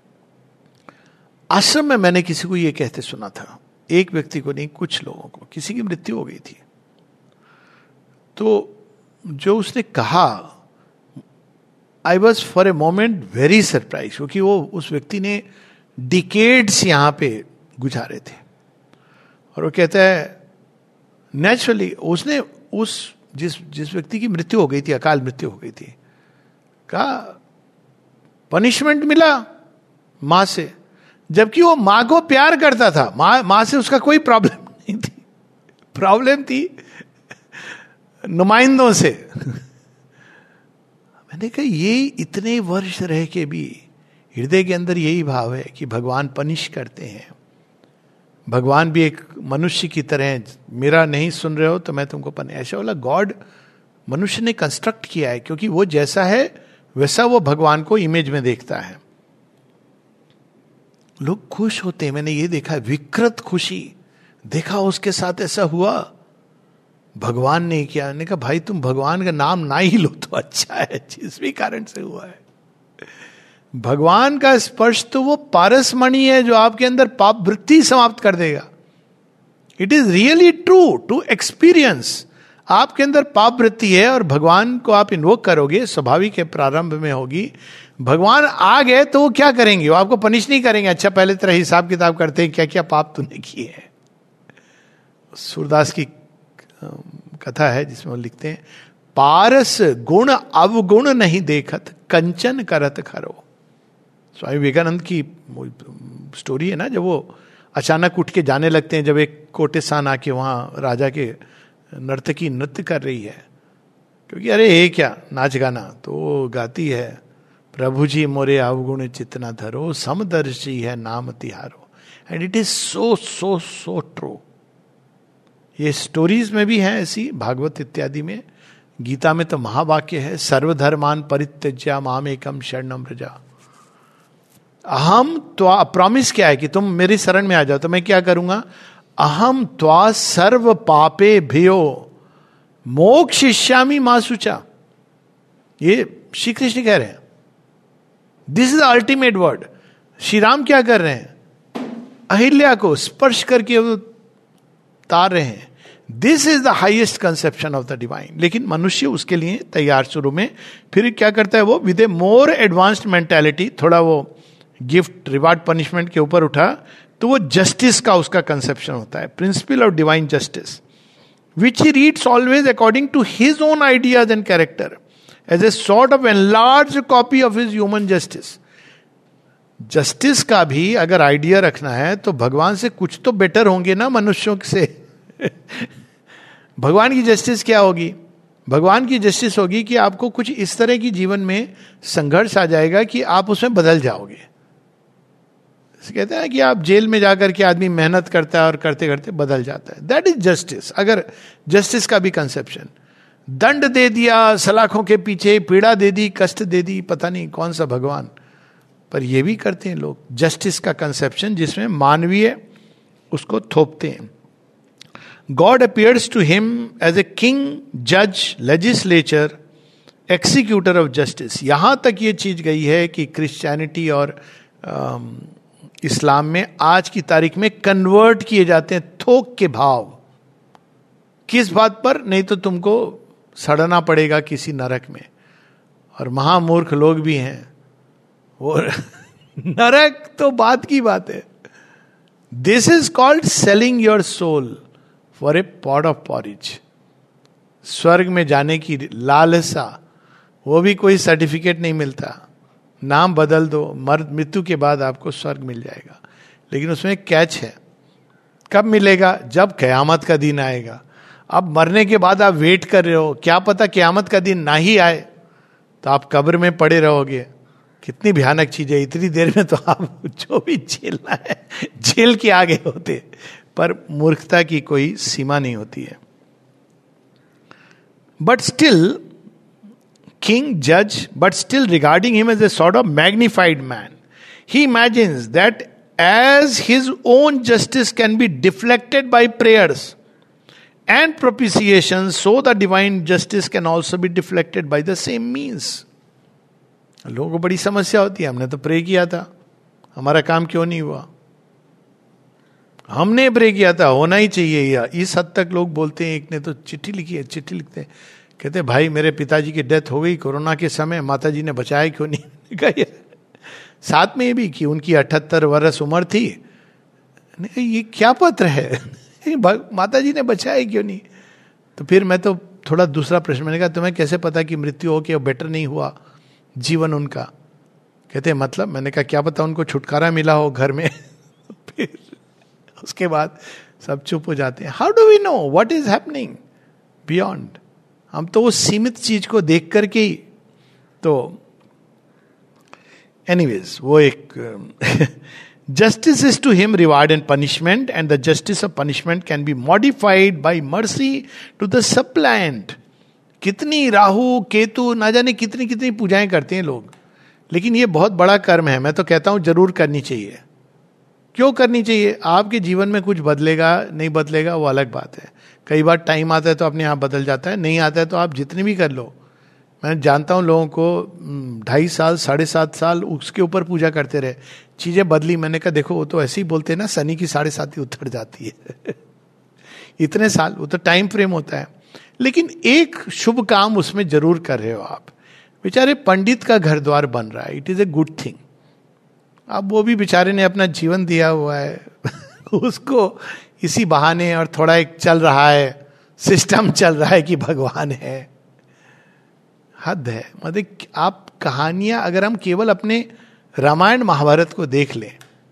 आश्रम में मैंने किसी को ये कहते सुना था, एक व्यक्ति को नहीं, कुछ लोगों को, किसी की मृत्यु हो गई थी, तो जो उसने कहा, I was for a moment very surprise, क्योंकि वो उस व्यक्ति ने डिकेड्स यहां पे गुजारे थे। और वो कहता है नेचुरली उसने उस जिस व्यक्ति की मृत्यु हो गई थी, अकाल मृत्यु हो गई थी, कहा पनिशमेंट मिला मां से, जबकि वो मां को प्यार करता था, मां से उसका कोई प्रॉब्लम नहीं थी, प्रॉब्लम थी नुमाइंदों से। मैंने कहा ये इतने वर्ष रह के भी हृदय के अंदर यही भाव है कि भगवान पनिश करते हैं, भगवान भी एक मनुष्य की तरह, मेरा नहीं सुन रहे हो तो मैं तुमको ऐसा वाला गॉड मनुष्य ने कंस्ट्रक्ट किया है, क्योंकि वो जैसा है वैसा वो भगवान को इमेज में देखता है। लोग खुश होते हैं, मैंने ये देखा, विकृत खुशी, देखा उसके साथ ऐसा हुआ, भगवान ने किया। ने कहा भाई तुम भगवान का नाम ना ही लो तो अच्छा है, जिस भी कारण से हुआ है। भगवान का स्पर्श तो वो पारसमणि है जो आपके अंदर पाप वृत्ति समाप्त कर देगा। It is really true to experience. आपके अंदर पाप वृत्ति है और भगवान को आप इन्वोक करोगे, स्वाभाविक है, प्रारंभ में होगी। भगवान आ गए तो वो क्या करेंगे? वो आपको पनिश नहीं करेंगे, अच्छा पहले तेरा हिसाब किताब करते हैं क्या क्या पाप तूने किए हैं। सूरदास की कथा है जिसमें वो लिखते हैं, पारस गुण अवगुण नहीं देखत, कंचन करत खरो। स्वामी विवेकानंद की स्टोरी है ना, जब वो अचानक उठ के जाने लगते हैं, जब एक कोटेसान आके वहां राजा के नर्तकी नृत्य कर रही है, क्योंकि अरे ये क्या नाच गाना, तो वो गाती है, प्रभु जी मोरे अवगुण चितना धरो, समदर्शी है नाम तिहारो। And it is so so so true. ये स्टोरीज में भी है ऐसी, भागवत इत्यादि में, गीता में तो महावाक्य है, सर्वधर्मान परित्यज्य माम एकम शरणम व्रजा। अहम त्वा, प्रॉमिस क्या है कि तुम मेरी शरण में आ जाओ तो मैं क्या करूंगा, अहम त्वा सर्व पापे भयो मोक्षयिष्यामि मा शुचा। ये श्री कृष्ण कह रहे हैं, this is the ultimate word. Shri Ram क्या कर रहे हैं, अहिल्या को स्पर्श करके वो तार रहे हैं, this is the highest conception of the divine. लेकिन मनुष्य उसके लिए तैयार शुरू में, फिर क्या करता है वो, with a more advanced mentality, थोड़ा वो गिफ्ट रिवार्ड पनिशमेंट के ऊपर उठा, तो वो जस्टिस का उसका कंसेप्शन होता है, principle of divine justice, which he reads always according to his own ideas and character as a sort of enlarge copy of his human justice. Justice का भी अगर आइडिया रखना है तो भगवान से कुछ तो बेटर होंगे ना मनुष्यों से। भगवान की जस्टिस क्या होगी? भगवान की जस्टिस होगी कि आपको कुछ इस तरह की जीवन में संघर्ष आ जाएगा कि आप उसमें बदल जाओगे। कहते हैं कि आप जेल में जाकर के आदमी मेहनत करता है और करते करते बदल जाता है, दैट इज जस्टिस। अगर जस्टिस का भी कंसेप्शन, दंड दे दिया, सलाखों के पीछे पीड़ा दे दी, कष्ट दे दी, पता नहीं कौन सा भगवान, पर ये भी करते हैं लोग जस्टिस का कंसेप्शन जिसमें मानवीय उसको थोपते हैं। God appears to him as a king, judge, legislator, executor of justice। यहां तक ये चीज गई है कि क्रिश्चियनिटी और इस्लाम में आज की तारीख में कन्वर्ट किए जाते हैं थोक के भाव। किस बात पर? नहीं तो तुमको सड़ना पड़ेगा किसी नरक में। और महामूर्ख लोग भी हैं वो नरक तो बात की बात है। This is called selling your soul for a pot of porridge. स्वर्ग में जाने की लालसा, वो भी कोई सर्टिफिकेट नहीं मिलता, नाम बदल दो, मृत्यु के बाद आपको स्वर्ग मिल जाएगा। लेकिन उसमें एक कैच है, कब मिलेगा? जब कयामत का दिन आएगा। अब मरने के बाद आप वेट कर रहे हो, क्या पता कयामत का दिन ना ही आए तो आप कब्र में पड़े रहोगे। कितनी भयानक चीज है, इतनी देर में तो आप जो भी झेलना है झेल के आगे होते, पर मूर्खता की कोई सीमा नहीं होती है। But still king, judge, but still regarding him as a sort of magnified man. He imagines that as his own justice can be deflected by prayers and propitiations, so the divine justice can also be deflected by the same means. लोगों को बड़ी समस्या होती है, हमने तो pray किया था, हमारा काम क्यों नहीं हुआ? हमने प्रे किया था, होना ही चाहिए। या इस हद तक लोग बोलते हैं। एक ने तो चिट्ठी लिखी है, चिट्ठी लिखते हैं, कहते भाई मेरे पिताजी की डेथ हो गई कोरोना के समय, माताजी ने बचाया क्यों नहीं? साथ में ये भी कि उनकी 78 वर्ष उम्र थी। ये क्या पत्र है? माताजी ने बचाया क्यों नहीं? तो फिर मैं तो थोड़ा दूसरा प्रश्न, मैंने कहा तुम्हें कैसे पता कि मृत्यु हो के बेटर नहीं हुआ जीवन उनका? कहते मतलब, मैंने कहा क्या पता उनको छुटकारा मिला हो घर में। फिर उसके बाद सब चुप हो जाते हैं। How do we know what is happening beyond? हम तो उस सीमित चीज को देख करके ही तो एनीवेज वो एक justice is to him reward and punishment, and the justice of punishment can be modified by mercy to the suppliant. कितनी राहु केतु ना जाने कितनी कितनी पूजाएं करते हैं लोग, लेकिन ये बहुत बड़ा कर्म है। मैं तो कहता हूं जरूर करनी चाहिए। क्यों करनी चाहिए? आपके जीवन में कुछ बदलेगा नहीं बदलेगा वो अलग बात है। कई बार टाइम आता है तो अपने आप बदल जाता है, नहीं आता है तो आप जितने भी कर लो। मैं जानता हूं लोगों को 2.5 साल 7.5 साल उसके ऊपर पूजा करते रहे, चीजें बदली। मैंने कहा देखो वो तो ऐसे ही बोलते हैं ना, शनि की 7.5 उतर जाती है। इतने साल वो तो टाइम फ्रेम होता है। लेकिन एक शुभ काम उसमें जरूर कर रहे हो आप। बेचारे पंडित का घर द्वार बन रहा है, it is a good thing. अब वो भी बेचारे ने अपना जीवन दिया हुआ है उसको इसी बहाने और थोड़ा एक चल रहा है, सिस्टम चल रहा है कि भगवान है। हद है। मतलब आप कहानियां, अगर हम केवल अपने रामायण महाभारत को देख लें,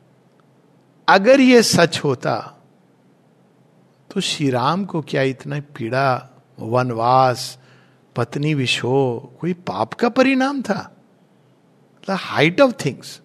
अगर ये सच होता तो श्री राम को क्या इतना पीड़ा, वनवास, पत्नी विशोह कोई पाप का परिणाम था? The height of things.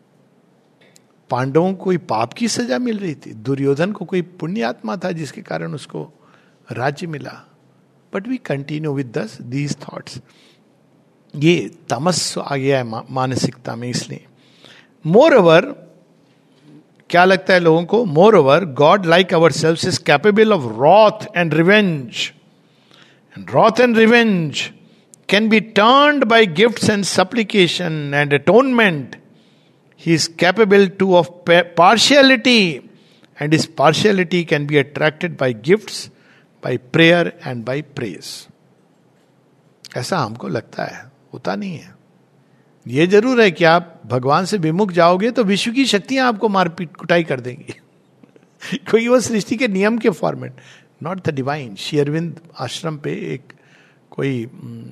पांडवों को कोई पाप की सजा मिल रही थी, दुर्योधन को कोई पुण्यात्मा था जिसके कारण उसको राज्य मिला। But we continue with these thoughts. ये तमस आ गया है मानसिकता में। इसलिए मोर ओवर, क्या लगता है लोगों को? Moreover God like ourselves is capable of wrath and revenge, and wrath and revenge can be turned by gifts and supplication and atonement. He is capable too of partiality, and his partiality can be attracted by gifts, by prayer and by praise. ऐसा हमको लगता है, होता नहीं है। ये जरूर है कि आप भगवान से विमुख जाओगे तो विश्व की शक्तियां आपको मारपीट कुटाई कर देंगी क्योंकि वो सृष्टि के नियम के format, not the divine. Shri Aurobindo Ashram पे एक कोई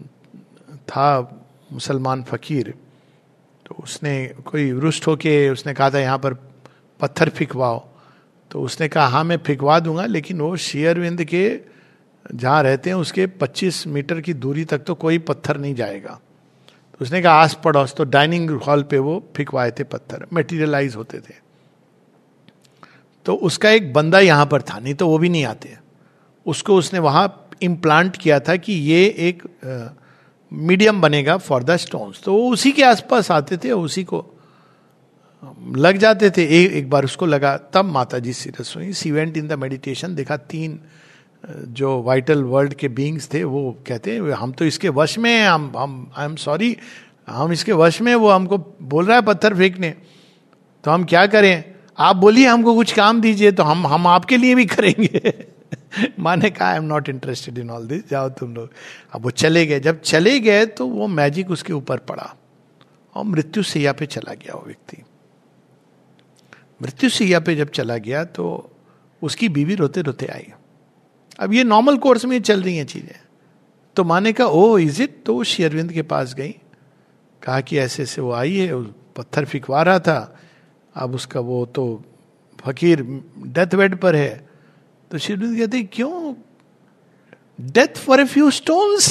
था मुसलमान फकीर, तो उसने कोई रुष्ट होके उसने कहा था यहाँ पर पत्थर फिकवाओ, तो उसने कहा हाँ मैं फिकवा दूंगा, लेकिन वो श्री अरविंद के जहाँ रहते हैं उसके 25 मीटर की दूरी तक तो कोई पत्थर नहीं जाएगा। तो उसने कहा आस पड़ोस, तो डाइनिंग हॉल पे वो फिकवाए थे पत्थर, मटेरियलाइज होते थे। तो उसका एक बंदा यहाँ पर था, नहीं तो वो भी नहीं आते। उसको उसने वहाँ इम्प्लांट किया था कि ये एक मीडियम बनेगा फॉर द स्टोन्स। तो वो उसी के आसपास आते थे, उसी को लग जाते थे। एक बार उसको लगा, तब माता जी सीरियस हुई। She went in the meditation, देखा 3 जो वाइटल वर्ल्ड के बीइंग्स थे वो कहते हैं हम तो इसके वश में हैं, हम आई एम सॉरी, हम इसके वश में, वो हमको बोल रहा है पत्थर फेंकने, तो हम क्या करें? आप बोलिए हमको कुछ काम दीजिए तो हम आपके लिए भी करेंगे माने कहा I am not interested in all this, जाओ तुम लोग। अब वो चले गए। जब चले गए तो वो मैजिक उसके ऊपर पड़ा और मृत्यु सैया पे चला गया। वो व्यक्ति मृत्यु सैया पे जब चला गया तो उसकी बीवी रोते रोते आई। अब ये नॉर्मल कोर्स में चल रही हैं चीजें। तो माने कहा ओ इज इट? तो वो श्री अरविंद के पास गई, कहा कि ऐसे ऐसे वो आई है, पत्थर फिकवा रहा था, अब उसका वो तो फकीर डेथ बेड पर है। तो श्री अरविंद कहते क्यों? Death for a few stones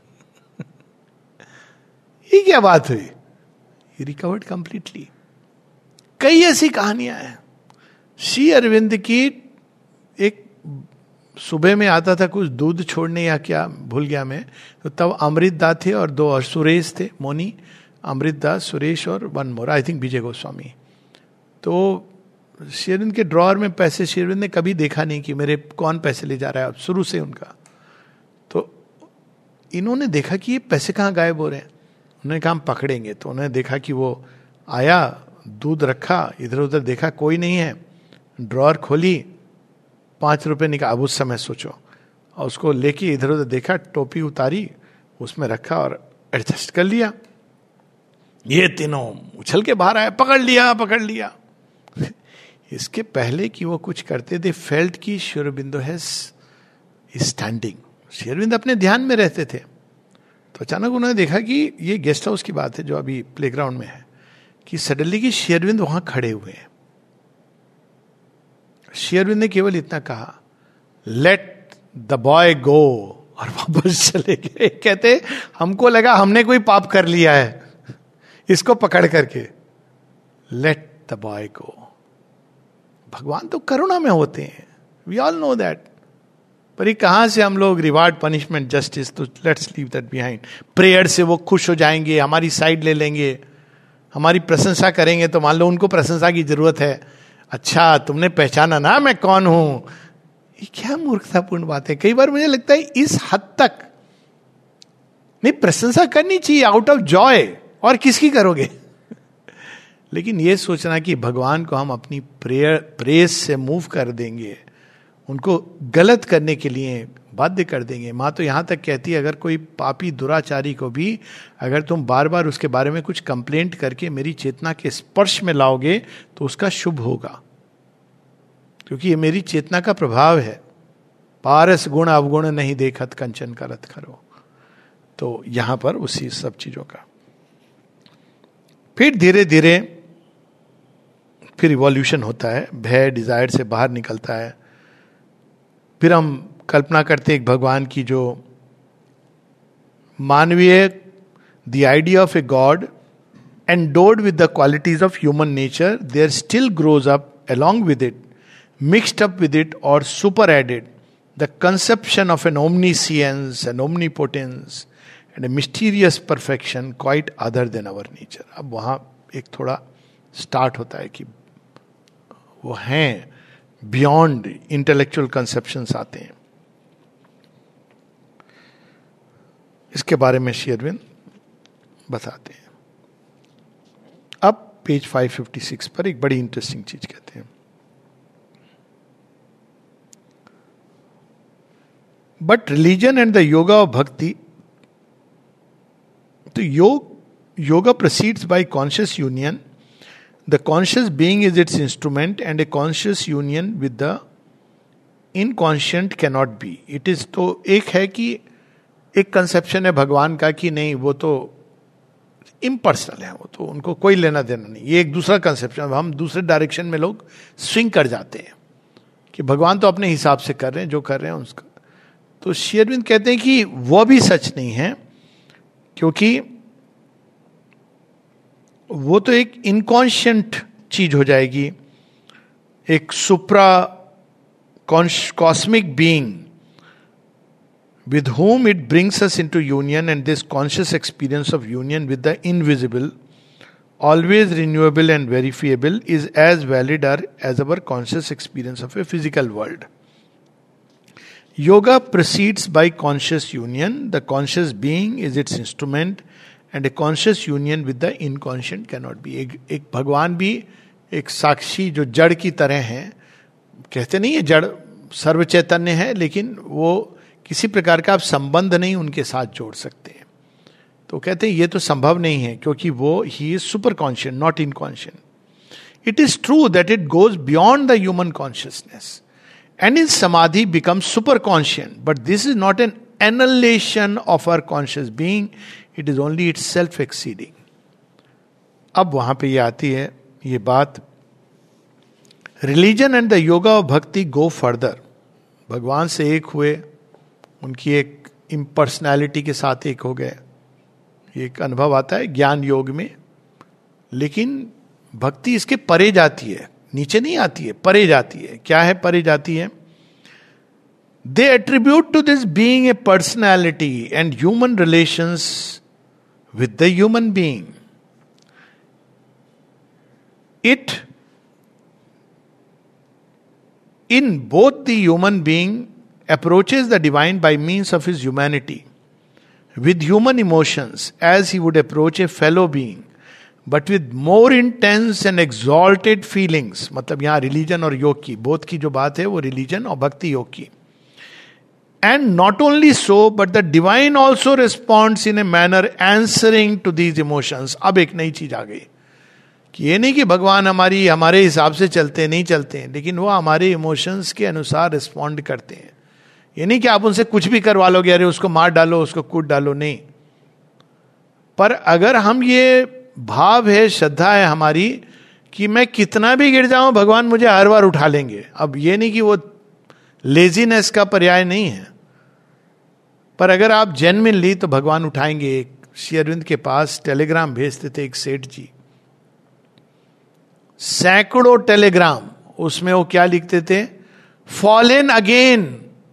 ये क्या बात हुई? He recovered completely. कई ऐसी कहानियां हैं। श्री अरविंद की एक सुबह में आता था कुछ दूध छोड़ने या क्या भूल गया मैं, तो तब अमृतदा थे और 2 और सुरेश थे, मोनी, अमृतदा, सुरेश और 1 मोर, आई थिंक विजय गोस्वामी। तो श्री अरविंद के ड्रॉअर में पैसे, श्री अरविंद ने कभी देखा नहीं कि मेरे कौन पैसे ले जा रहा है, अब शुरू से उनका। तो इन्होंने देखा कि ये पैसे कहाँ गायब हो रहे हैं। उन्होंने कहा हम पकड़ेंगे। तो उन्होंने देखा कि वो आया, दूध रखा, इधर उधर देखा कोई नहीं है, ड्रॉअर खोली, 5 रुपए निकाल। अब उस समय सोचो, और उसको लेके इधर उधर देखा, टोपी उतारी, उसमें रखा और एडजस्ट कर लिया। ये तीनों उछल के बाहर आए, पकड़ लिया पकड़ लिया इसके पहले कि वो कुछ करते थे फेल्ट की श्री अरबिंदो है स्टैंडिंग। श्री अरविंद अपने ध्यान में रहते थे। तो अचानक उन्होंने देखा कि ये गेस्ट हाउस की बात है जो अभी प्लेग्राउंड में है, कि सडनली कि श्री अरविंद वहां खड़े हुए हैं। श्री अरविंद ने केवल इतना कहा लेट द बॉय गो, और वापस चले गए। कहते हमको लगा हमने कोई पाप कर लिया है इसको पकड़ करके। Let the boy go. भगवान तो करुणा में होते हैं, वी ऑल नो दैट। पर ये कहां से हम लोग रिवार्ड, पनिशमेंट, जस्टिस, तो let's leave that behind. Prayer से वो खुश हो जाएंगे, हमारी साइड ले लेंगे, हमारी प्रशंसा करेंगे। तो मान लो उनको प्रशंसा की जरूरत है, अच्छा तुमने पहचाना ना मैं कौन हूं। ये क्या मूर्खतापूर्ण बात है। कई बार मुझे लगता है इस हद तक नहीं, प्रशंसा करनी चाहिए आउट ऑफ जॉय, और किसकी करोगे लेकिन ये सोचना कि भगवान को हम अपनी प्रेयर, प्रेस से मूव कर देंगे, उनको गलत करने के लिए बाध्य कर देंगे। माँ तो यहाँ तक कहती है, अगर कोई पापी दुराचारी को भी अगर तुम बार बार उसके बारे में कुछ कंप्लेंट करके मेरी चेतना के स्पर्श में लाओगे तो उसका शुभ होगा, क्योंकि ये मेरी चेतना का प्रभाव है। पारस गुण अवगुण नहीं देखत कंचन करत खरो। तो यहां पर उसी सब चीजों का फिर धीरे धीरे फिर इवोल्यूशन होता है, भय डिजायर से बाहर निकलता है। फिर हम कल्पना करते हैं एक भगवान की जो मानवीय, the idea of a god endowed with the qualities of human nature, there still grows up along with it, mixed up with it or superadded, the conception of an omniscience, an omnipotence and a mysterious perfection quite other than our nature. अब वहाँ एक थोड़ा start होता है कि वो हैं beyond intellectual conceptions आते हैं. इसके बारे में श्री अरविंद बताते हैं. अब पेज 556 पर एक बड़ी इंटरेस्टिंग चीज कहते हैं. But religion and the yoga of bhakti, तो yoga proceeds by conscious union. The conscious being is its instrument and a conscious union with the inconscient cannot be. It is, तो एक है कि एक कंसेप्शन है भगवान का कि नहीं वो तो इम्पर्सनल है, वो तो उनको कोई लेना देना नहीं. ये एक दूसरा कंसेप्शन, हम दूसरे डायरेक्शन में लोग स्विंग कर जाते हैं कि भगवान तो अपने हिसाब से कर रहे हैं, जो कर रहे हैं उसका. तो श्री अरविंद कहते हैं कि वो भी सच नहीं है, क्योंकि वो तो एक इनकॉन्शियंट चीज हो जाएगी, एक supra cosmic being with whom it brings us into union, and this conscious experience of union with the invisible, always renewable and verifiable, is as valid as our conscious experience of a physical world. Yoga proceeds by conscious union. The conscious being is its instrument and a conscious union with the inconscient cannot be. एक भगवान भी एक साक्षी जो जड़ की तरह है, कहते नहीं है जड़ सर्व चैतन्य है, लेकिन वो किसी प्रकार का आप संबंध नहीं उनके साथ जोड़ सकते हैं. तो कहते हैं ये तो संभव नहीं है, क्योंकि वो he is superconscient, not inconscient. It is true that it goes beyond the human consciousness and in samadhi becomes super conscient, but this is not an annihilation of our conscious being, it is only its self exceeding. अब वहां पे ये आती है ये बात, religion and the yoga of bhakti go further. भगवान से एक हुए, उनकी एक इम्पर्सनैलिटी के साथ एक हो गए, एक अनुभव आता है ज्ञान योग में. लेकिन भक्ति इसके परे जाती है, नीचे नहीं आती है, परे जाती है. क्या है परे जाती है? They attribute to this being a personality and human relations with the human being. It in both the human being approaches the divine by means of his humanity with human emotions as he would approach a fellow being, but with more intense and exalted feelings. मतलब यहाँ religion और योग की, बोध की जो बात है वो रिलीजन और भक्ति योग की. And not only so, but the divine also responds in a manner answering to these emotions. अब एक नई चीज आ गई कि ये नहीं कि भगवान हमारे हिसाब से चलते हैं, नहीं चलते हैं, लेकिन वो हमारे इमोशंस के अनुसार रिस्पॉन्ड करते हैं. ये नहीं कि आप उनसे कुछ भी करवा लोगे, अरे उसको मार डालो, उसको कूट डालो, नहीं. पर अगर हम ये भाव है, श्रद्धा है हमारी कि मैं कितना भी गिर जाऊं भगवान मुझे हर बार उठा लेंगे. अब ये नहीं कि वो लेजीनेस का पर्याय नहीं है, पर अगर आप जेन्युइनली तो भगवान उठाएंगे. एक श्री अरविंद के पास टेलीग्राम भेजते थे एक सेठ जी, सैकड़ों टेलीग्राम. उसमें वो क्या लिखते थे? Fallen again,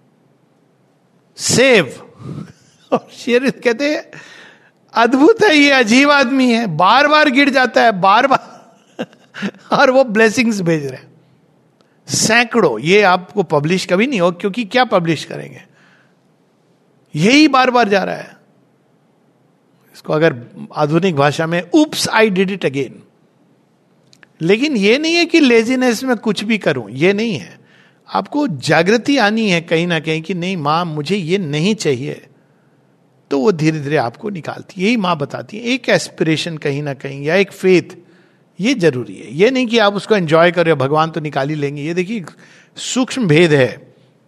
save. और श्री अरविंद कहते हैं अद्भुत है, ये अजीब आदमी है, बार बार गिर जाता है, बार बार और वो ब्लेसिंग्स भेज रहे हैं सैकड़ों. ये आपको पब्लिश कभी नहीं हो, क्योंकि क्या पब्लिश करेंगे, यही बार बार जा रहा है. इसको अगर आधुनिक भाषा में oops I did it again. लेकिन ये नहीं है कि लेजीनेस में कुछ भी करूं, ये नहीं है. आपको जागृति आनी है कहीं ना कहीं कि नहीं माँ मुझे ये नहीं चाहिए, तो वो धीरे धीरे आपको निकालती है। यही माँ बताती है, एक एस्पिरेशन कहीं ना कहीं या एक फेथ, ये जरूरी है। ये नहीं कि आप उसको एंजॉय करो, भगवान तो निकाल ही लेंगे। ये देखिए सूक्ष्म भेद है।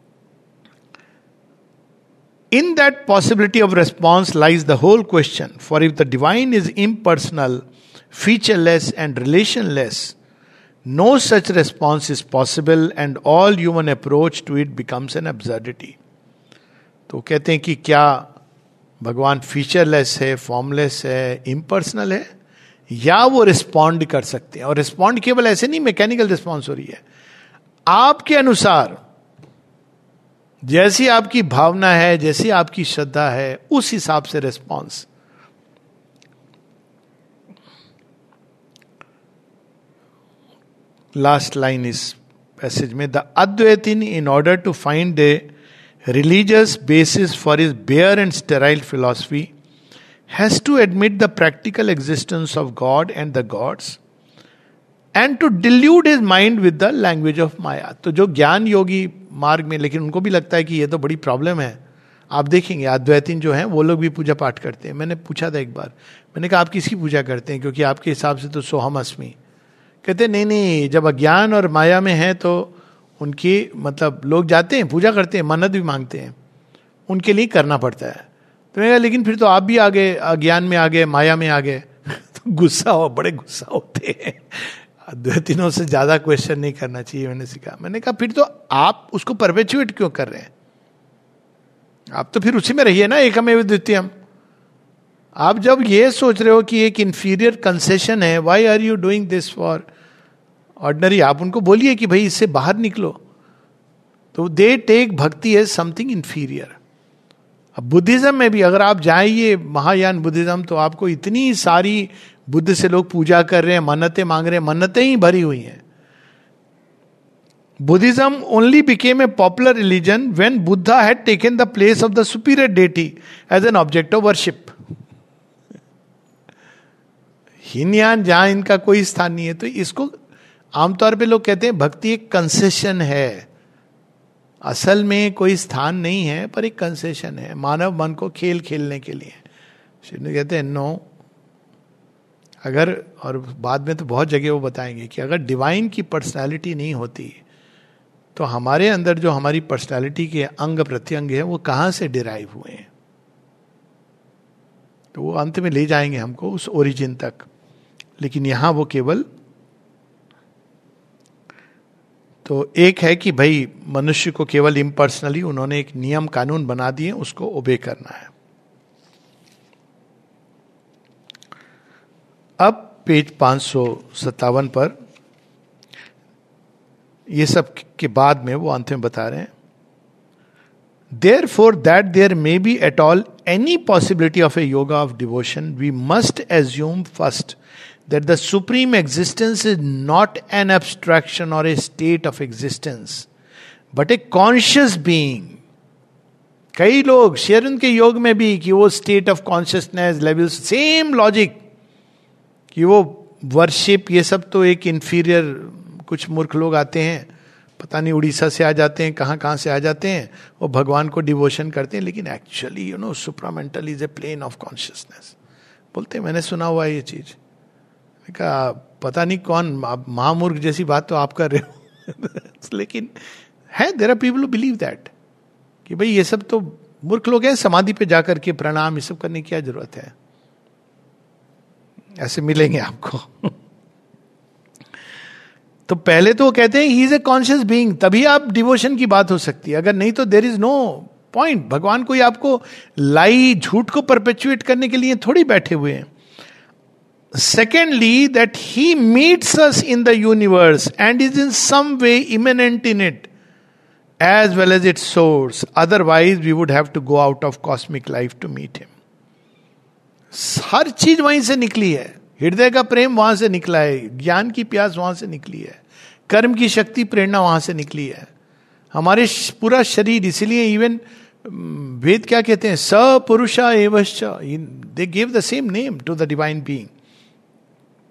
In that possibility of response lies the whole question. For if the divine is impersonal, featureless and relationless, no such response is possible and all human approach to it becomes an absurdity. तो कहते हैं कि क्या भगवान featureless है, formless है, impersonal है, या वो रिस्पॉन्ड कर सकते हैं? और रिस्पॉन्ड केवल ऐसे नहीं मैकेनिकल रिस्पॉन्स हो रही है, आपके अनुसार जैसी आपकी भावना है, जैसी आपकी श्रद्धा है, उस हिसाब से रिस्पॉन्स। लास्ट लाइन इस पैसेज में, the Advaitin in order to find the religious basis for his bare and sterile philosophy has to admit the practical existence of God and the gods and to delude his mind with the language of maya. तो जो ज्ञान योगी मार्ग में, लेकिन उनको भी लगता है कि ये तो बड़ी प्रॉब्लम है। आप देखेंगे अद्वैतीन जो हैं वो लोग भी पूजा पाठ करते हैं। मैंने पूछा था एक बार, मैंने कहा आप किसकी पूजा करते हैं, क्योंकि आपके हिसाब से तो सोहम अस्मी। कहते नहीं नहीं, जब अज्ञान और माया में है तो उनकी मतलब लोग जाते हैं पूजा करते हैं, मन्नत भी मांगते हैं, उनके लिए करना पड़ता है। तो मैंने कहा लेकिन फिर तो आप भी आ गए, अज्ञान में आ गए, माया में आ गए। तो गुस्सा हो, बड़े गुस्सा होते हैं। अद्वैतीनों से ज्यादा क्वेश्चन नहीं करना चाहिए, मैंने सीखा। मैंने कहा फिर तो आप उसको परपेचुएट क्यों कर रहे हैं? आप तो फिर उसी में रहिए ना, एकमेव द्वितीयम। आप जब ये सोच रहे हो कि एक इंफीरियर कंसेशन है, why are you doing this for ordinary, आप उनको बोलिए कि भाई इससे बाहर निकलो। तो they take bhakti as something inferior. अब बुद्धिज्म में भी अगर आप जाइए, महायान बुद्धिज्म, तो आपको इतनी सारी बुद्ध से लोग पूजा कर रहे हैं, मन्नतें मांग रहे हैं, मन्नतें ही भरी हुई हैं। Buddhism only became a popular religion when Buddha had taken the place of the superior deity as an object of worship. Hinayana जहां इनका कोई स्थान नहीं है। तो इसको आमतौर पे लोग कहते हैं भक्ति एक कंसेशन है। असल में कोई स्थान नहीं है, पर एक कंसेशन है मानव मन को खेल खेलने के लिए। श्री कहते हैं नो, अगर, और बाद में तो बहुत जगह वो बताएंगे कि अगर डिवाइन की पर्सनालिटी नहीं होती तो हमारे अंदर जो हमारी पर्सनालिटी के अंग प्रत्यंग है वो कहाँ से डिराइव हुए हैं। तो वो अंत में ले जाएंगे हमको उस ओरिजिन तक। लेकिन यहां वो केवल, तो एक है कि भाई मनुष्य को केवल इम्पर्सनली उन्होंने एक नियम कानून बना दिए, उसको ओबे करना है। अब पेज 557 पर ये सब के बाद में वो अंत में बता रहे हैं, Therefore, that there may be at all any possibility of a yoga of devotion, we must assume first that the supreme existence is not an abstraction or a state of existence, but a conscious being. कई लोग Sheeran के योग में भी कि वो state of consciousness level, same logic कि वो वर्शिप, ये सब तो एक इंफीरियर, कुछ मूर्ख लोग आते हैं, पता नहीं उड़ीसा से आ जाते हैं, कहाँ कहाँ से आ जाते हैं, वो भगवान को डिवोशन करते हैं, लेकिन actually you know supramental is a plane of consciousness बोलते हैं। मैंने सुना हुआ है ये चीज, कहा पता नहीं कौन महामूर्ख जैसी बात तो आप कर रहे हो। लेकिन है, there are people who believe that कि भाई ये सब तो मूर्ख लोग हैं, समाधि पे जाकर के प्रणाम ये सब करने की क्या जरूरत है। ऐसे मिलेंगे आपको। तो पहले तो वो कहते हैं he is a conscious being, तभी आप डिवोशन की बात हो सकती है, अगर नहीं तो देयर इज नो पॉइंट। भगवान कोई आपको लाई झूठ को परपेचुएट करने के लिए थोड़ी बैठे हुए हैं। Secondly, that he meets us in the universe and is in some way immanent in it as well as its source, otherwise we would have to go out of cosmic life to meet him. हर चीज वहीं से निकली है, हृदय का प्रेम वहां से निकला है, ज्ञान की प्यास वहां से निकली है, कर्म की शक्ति प्रेरणा वहां से निकली है, हमारे पूरा शरीर। इसीलिए इवन वेद क्या कहते हैं, स पुरुषा एवश्च, they give the same name to the divine being.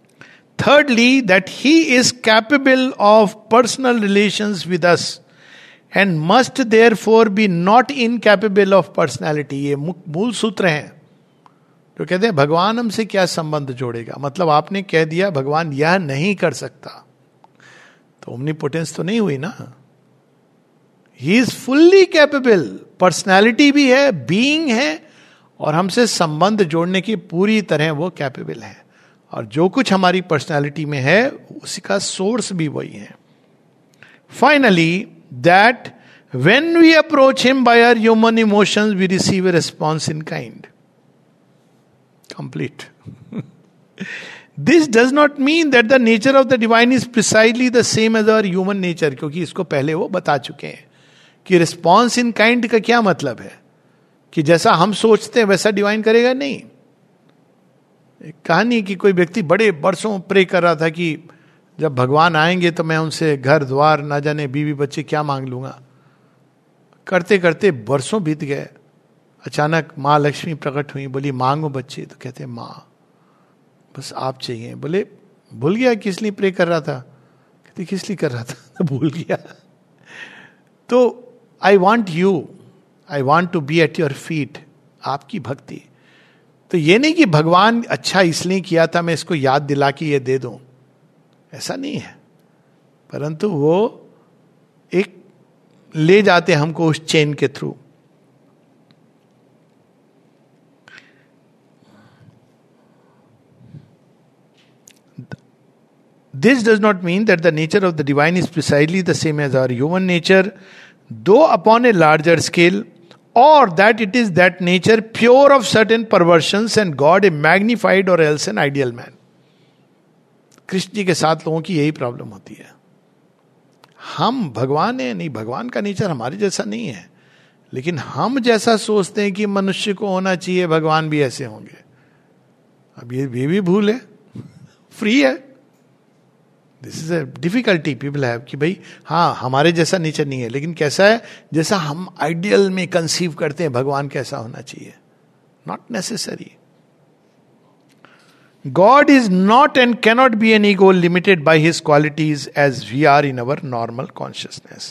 Thirdly, that he is capable of personal relations with us and must therefore be not incapable of personality. ये मूल सूत्र हैं जो कहते हैं भगवान हमसे क्या संबंध जोड़ेगा. मतलब आपने कह दिया भगवान यह नहीं कर सकता, तो ओमनीपोटेंस तो नहीं हुई ना. He is fully capable, personality भी है, बीइंग है, और हमसे संबंध जोड़ने की पूरी तरह वो कैपेबल है. और जो कुछ हमारी पर्सनैलिटी में है उसी का सोर्स भी वही है. Finally that when we approach him by our human emotions we receive a response in kind. Complete. This does not mean that the nature of the divine is precisely the same as our human nature, क्योंकि इसको पहले वो बता चुके हैं कि response in kind का क्या मतलब है कि जैसा हम सोचते हैं वैसा डिवाइन करेगा. नहीं. एक कहानी कि कोई व्यक्ति बड़े बरसों प्रे कर रहा था कि जब भगवान आएंगे तो मैं उनसे घर द्वार ना जाने बीवी बच्चे क्या मांग लूंगा. करते करते बरसों बीत गए. अचानक माँ लक्ष्मी प्रकट हुई, बोली मांगो बच्चे. तो कहते माँ बस आप चाहिए. बोले भूल गया किस लिए प्रे कर रहा था. कहते किस लिए कर रहा था. तो भूल गया. तो I want you, I want to be at your feet. आपकी भक्ति. तो ये नहीं कि भगवान अच्छा इसलिए किया था मैं इसको याद दिला के ये दे दूं, ऐसा नहीं है. परंतु वो एक ले जाते हमको उस चेन के through. This does not mean that the nature of the divine is precisely the same as our human nature, though upon a larger scale, or that it is that nature pure of certain perversions and God a magnified or else an ideal man. Krishna ji के साथ लोगों की यही problem होती है. हम भगवान है नहीं, भगवान का नेचर हमारे जैसा नहीं है, लेकिन हम जैसा सोचते हैं कि मनुष्य को होना चाहिए भगवान भी ऐसे होंगे. अब ये भी भूल है, फ्री है. This is a difficulty people have कि भाई हाँ हमारे जैसा नेचर नहीं है, लेकिन कैसा है जैसा हम आइडियल में कंसीव करते हैं भगवान कैसा होना चाहिए. Not necessary. God is not and cannot be an ego limited by his qualities as we are in our normal consciousness.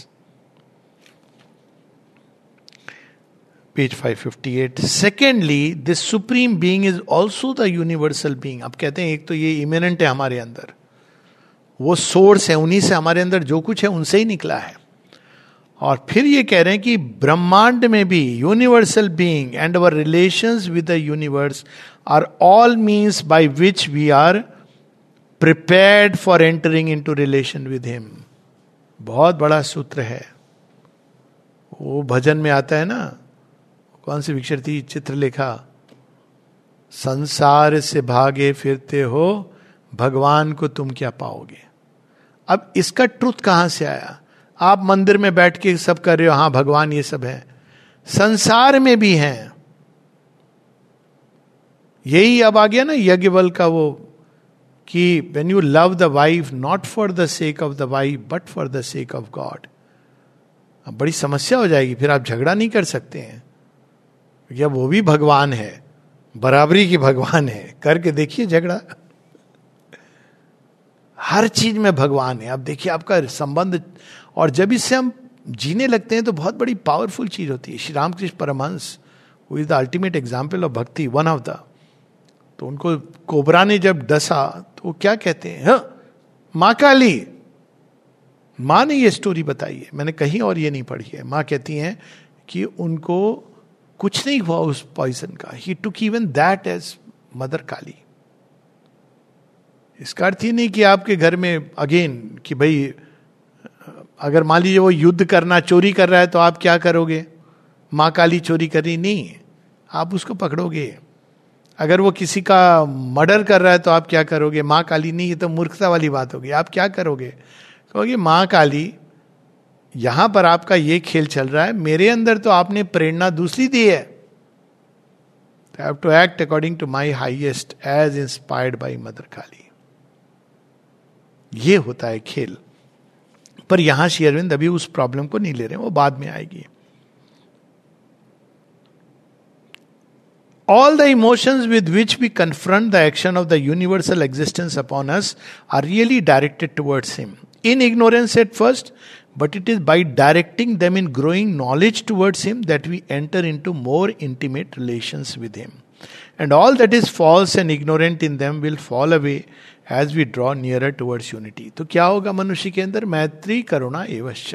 Page 558. Secondly, this supreme being is also the universal being. अब कहते हैं एक तो ये immanent है हमारे अंदर, वो सोर्स है, उन्हीं से हमारे अंदर जो कुछ है उनसे ही निकला है. और फिर ये कह रहे हैं कि ब्रह्मांड में भी universal being and our relations with the universe are all means by which we are prepared for entering into relation with him. बहुत बड़ा सूत्र है. वो भजन में आता है ना, कौन सी विक्षरती चित्रलेखा, संसार से भागे फिरते हो भगवान को तुम क्या पाओगे. अब इसका ट्रुथ कहां से आया. आप मंदिर में बैठ के सब कर रहे हो, हाँ भगवान ये सब है, संसार में भी हैं. यही अब आ गया ना यज्ञवल का वो कि when you love the wife not for the sake of the wife but for the sake of God. अब बड़ी समस्या हो जाएगी, फिर आप झगड़ा नहीं कर सकते हैं. या वो भी भगवान है, बराबरी की भगवान है, करके देखिए झगड़ा. हर चीज में भगवान है. अब देखिए आपका संबंध, और जब इससे हम जीने लगते हैं तो बहुत बड़ी पावरफुल चीज होती है. Shri Ramakrishna Paramahamsa who is the ultimate example of bhakti, one of the, तो उनको कोबरा ने जब डसा तो वो क्या कहते हैं, हाँ माँ काली. माँ ने ये स्टोरी बताई है, मैंने कहीं और ये नहीं पढ़ी है. माँ कहती हैं कि उनको कुछ नहीं हुआ उस पॉइजन का. He took even that as mother Kali. इसका अर्थ ही नहीं कि आपके घर में अगेन कि भाई अगर मान लीजिए वो युद्ध करना, चोरी कर रहा है तो आप क्या करोगे, माँ काली चोरी करी नहीं, आप उसको पकड़ोगे. अगर वो किसी का मर्डर कर रहा है तो आप क्या करोगे, माँ काली नहीं, ये तो मूर्खता वाली बात होगी. आप क्या करोगे, कहोगे माँ काली यहां पर आपका ये खेल चल रहा है, मेरे अंदर तो आपने प्रेरणा दूसरी दी है. I have to act according to my highest as inspired by mother Kali. ये होता है खेल. पर यहां श्री अरविंद अभी उस प्रॉब्लम को नहीं ले रहे हैं, वो बाद में आएगी. All the emotions with which we confront the action of the universal existence upon us are really directed towards him. In ignorance at first, but it is by directing them in growing knowledge towards Him that we enter into more intimate relations with Him. And all that is false and ignorant in them will fall away as we draw nearer towards unity. तो क्या होगा मनुष्य के अंदर? मैत्री करुणा एवश्च,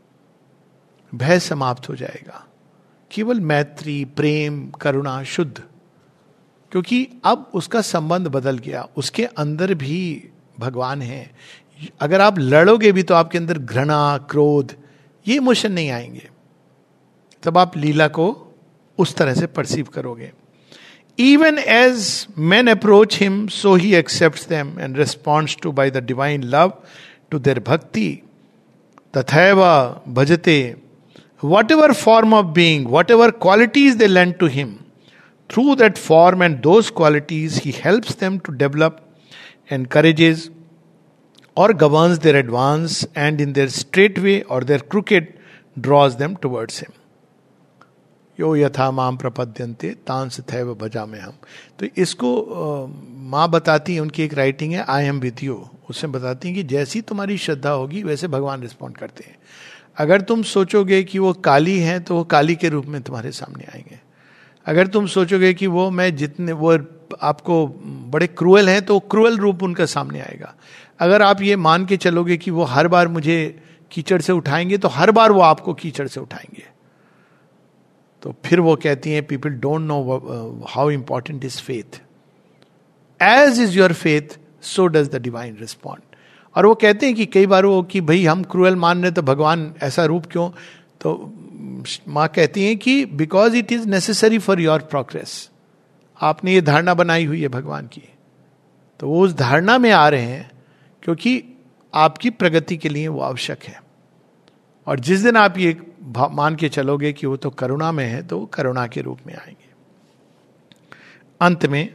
भय समाप्त हो जाएगा, केवल मैत्री, प्रेम, करुणा, शुद्ध, क्योंकि अब उसका संबंध बदल गया, उसके अंदर भी भगवान है. अगर आप लड़ोगे भी तो आपके अंदर घृणा, क्रोध, ये इमोशन नहीं आएंगे. तब आप लीला को उस तरह से परसीव करोगे. Even as men approach Him, so He accepts them and responds to by the divine love to their bhakti. Tathaiva bhajate. Whatever form of being, whatever qualities they lend to Him, through that form and those qualities, He helps them to develop, encourages, or governs their advance, and in their straight way or their crooked, draws them towards Him. यो यथा माम प्रपद्यन्ते तांस थैव भजा में हम. तो इसको माँ बताती है, उनकी एक राइटिंग है आई एम विद यू, उसमें बताती हैं कि जैसी तुम्हारी श्रद्धा होगी वैसे भगवान रिस्पॉन्ड करते हैं. अगर तुम सोचोगे कि वो काली हैं तो वो काली के रूप में तुम्हारे सामने आएंगे. अगर तुम सोचोगे कि वो मैं जितने वो आपको बड़े क्रूअल हैं तो क्रूअल रूप उनका सामने आएगा. अगर आप ये मान के चलोगे कि वो हर बार मुझे कीचड़ से उठाएंगे तो हर बार वो आपको कीचड़ से उठाएंगे. तो फिर वो कहती हैं people don't know how important is faith. As is your faith so does the divine respond. और वो कहते हैं कि कई बार वो कि भाई हम क्रूअल मान रहे तो भगवान ऐसा रूप क्यों? तो माँ कहती हैं कि because it is necessary for your progress. आपने ये धारणा बनाई हुई है भगवान की, तो वो उस धारणा में आ रहे हैं क्योंकि आपकी प्रगति के लिए वो आवश्यक है. और जिस दिन आप ये मान के चलोगे कि वो तो करुणा में है, तो वो करुणा के रूप में आएंगे. अंत में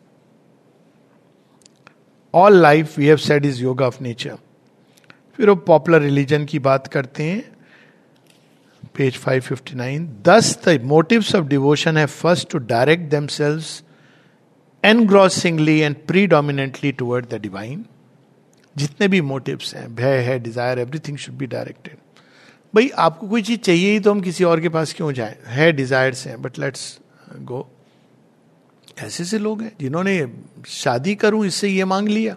all life we have said is yoga of nature. फिर वो पॉपुलर रिलीजन की बात करते हैं, page 559. Thus the motives of devotion have first to direct themselves engrossingly and predominantly toward the divine. जितने भी मोटिव्स हैं, भय है, desire, everything should be directed. भाई आपको कोई चीज चाहिए ही तो हम किसी और के पास क्यों जाएं? है डिजायर्स हैं, बट लेट्स गो. ऐसे से लोग हैं जिन्होंने शादी करूं इससे ये मांग लिया.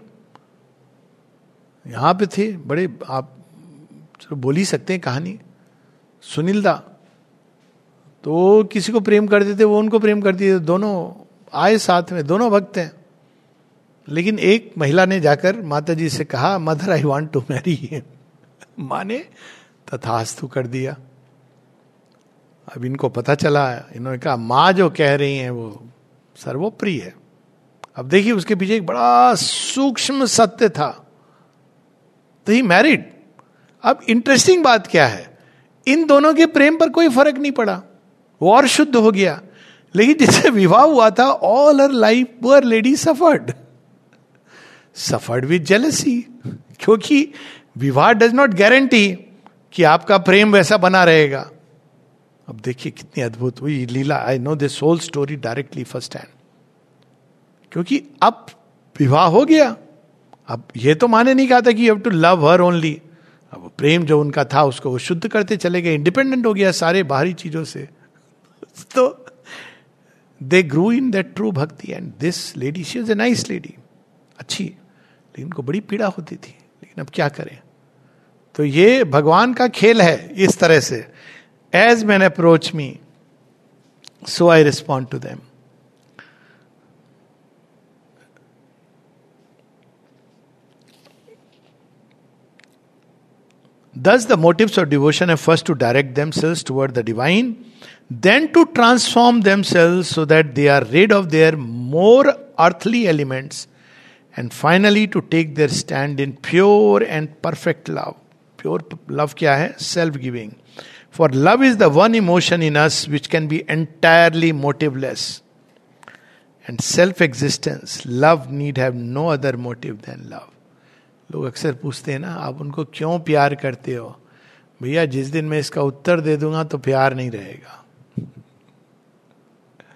यहां पे थे बड़े, आप चलो बोल ही सकते हैं कहानी. सुनील दा तो किसी को प्रेम करते थे, वो उनको प्रेम करती थी, दोनों आए साथ में, दोनों भक्त हैं. लेकिन एक महिला ने जाकर माता जी से कहा mother I want to marry him. माँ ने तथास्तु कर दिया. अब इनको पता चला, इन्होंने कहा माँ जो कह रही हैं वो सर्वोपरि है. अब देखिए उसके पीछे एक बड़ा सूक्ष्म सत्य था. तो ही मैरिड. अब इंटरेस्टिंग बात क्या है, इन दोनों के प्रेम पर कोई फर्क नहीं पड़ा, वो और शुद्ध हो गया. लेकिन जिससे विवाह हुआ था, all her life poor lady suffered with jealousy. क्योंकि विवाह डज नॉट गारंटी कि आपका प्रेम वैसा बना रहेगा. अब देखिए कितनी अद्भुत हुई लीला. I know this whole story directly first hand, क्योंकि अब विवाह हो गया. अब ये तो माने नहीं कहा था कि you have to love her only. अब प्रेम जो उनका था उसको वो शुद्ध करते चले गए, इंडिपेंडेंट हो गया सारे बाहरी चीजों से. तो they grew in that true bhakti. And this lady she is a nice lady, अच्छी, लेकिन उनको बड़ी पीड़ा होती थी. लेकिन अब क्या करें? तो ये भगवान का खेल है इस तरह से. As man approach me so I respond to them. Thus the motives of devotion have first to direct themselves toward the divine, then to transform themselves so that they are rid of their more earthly elements, and finally to take their stand in pure and perfect love. Pure love क्या है? Self-giving. For love is the one emotion in us which can be entirely motiveless. And self-existence, love need have no other motive than love. लोग अक्सर पूछते हैं ना, आप उनको क्यों प्यार करते हो? भैया जिस दिन मैं इसका उत्तर दे दूंगा तो प्यार नहीं रहेगा.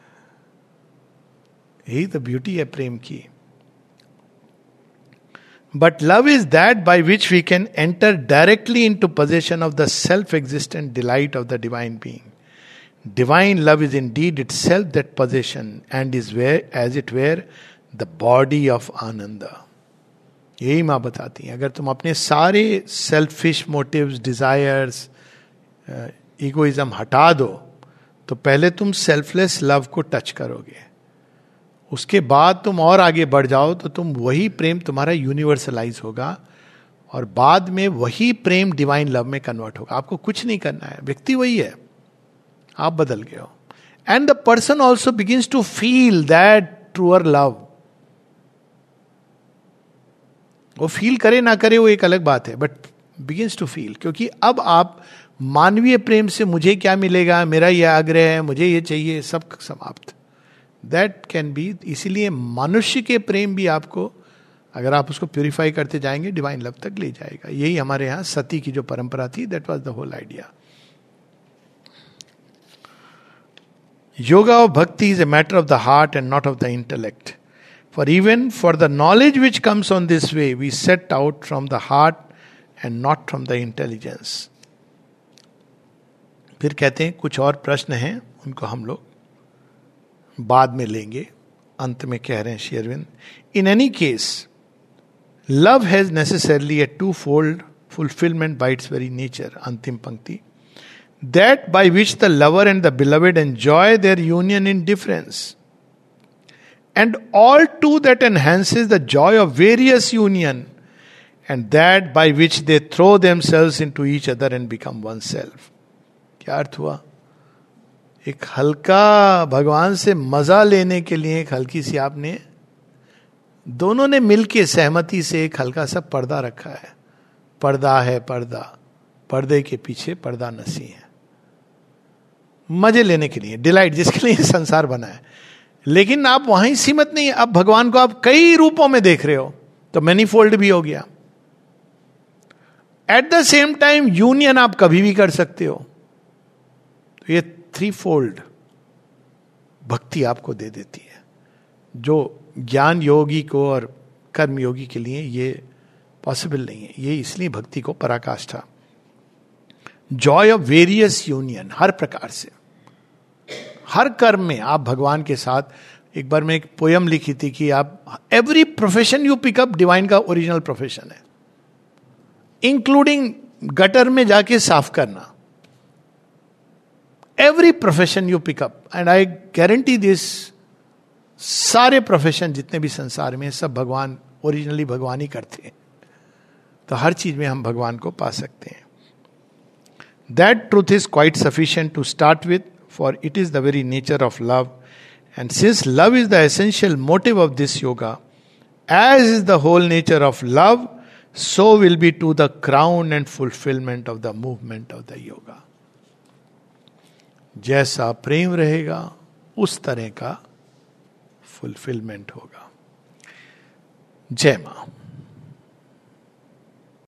यही तो ब्यूटी है प्रेम की. But love is that by which we can enter directly into possession of the self-existent delight of the divine being. Divine love is indeed itself that possession and is where, as it were, the body of Ananda. यही माँ बताती हैं, अगर तुम अपने सारे selfish motives, desires, egoism हटा दो, तो पहले तुम सेल्फलेस लव को टच करोगे, उसके बाद तुम और आगे बढ़ जाओ तो तुम वही प्रेम तुम्हारा यूनिवर्सलाइज होगा, और बाद में वही प्रेम डिवाइन लव में कन्वर्ट होगा. आपको कुछ नहीं करना है, व्यक्ति वही है, आप बदल गए हो. And the person also begins to feel that truer love. वो फील करे ना करे वो एक अलग बात है, बट बिगिंस टू फील, क्योंकि अब आप मानवीय प्रेम से मुझे क्या मिलेगा, मेरा यह आग्रह है, मुझे ये चाहिए, सब समाप्त. That can be. इसीलिए मनुष्य के प्रेम भी आपको, अगर आप उसको प्यूरिफाई करते जाएंगे, डिवाइन लव तक ले जाएगा. यही हमारे यहां सती की जो परंपरा थी, that was the whole idea. Yoga of bhakti is a matter of the heart and not of the intellect. For even for the knowledge which comes on this way, we set out from the heart and not from the intelligence. फिर कहते हैं कुछ और प्रश्न हैं, उनको हम लोग बाद में लेंगे. अंत में कह रहे हैं Shri Arvind, in any case, love has necessarily a twofold fulfillment by its very nature. अंतिम पंक्ति, that by which the lover and the beloved enjoy their union in difference. And all too that enhances the joy of various union, and that by which they throw themselves into each other and become oneself. क्या अर्थ हुआ? एक हल्का भगवान से मजा लेने के लिए एक हल्की सी आपने, दोनों ने मिलके सहमति से एक हल्का सा पर्दा रखा है. पर्दा है पर्दा, पर्दे के पीछे पर्दा नसी है. मजे लेने के लिए, डिलाइट, जिसके लिए संसार बना है. लेकिन आप वहीं सीमित नहीं, अब भगवान को आप कई रूपों में देख रहे हो, तो मैनीफोल्ड भी हो गया. At the same time union आप कभी भी कर सकते हो. तो ये थ्री फोल्ड भक्ति आपको दे देती है, जो ज्ञान योगी को और कर्म योगी के लिए ये पॉसिबल नहीं है. ये इसलिए भक्ति को पराकाष्ठा. जॉय ऑफ वेरियस यूनियन, हर प्रकार से, हर कर्म में आप भगवान के साथ. एक बार मैं एक पोयम लिखी थी कि आप every profession you pick up divine का ओरिजिनल प्रोफेशन है, इंक्लूडिंग गटर में जाके साफ करना. Every profession you pick up, and I guarantee this, सारे प्रोफेशन जितने भी संसार में, सब भगवान ओरिजिनली भगवान ही करते हैं. तो हर चीज में हम भगवान को पा सकते हैं. That truth is quite sufficient to start with, for it is the very nature of love, and since love is the essential motive of this yoga, as is the whole nature of love, so will be to the crown and fulfillment of the movement of the yoga. जैसा प्रेम रहेगा उस तरह का fulfilment होगा. जय मां.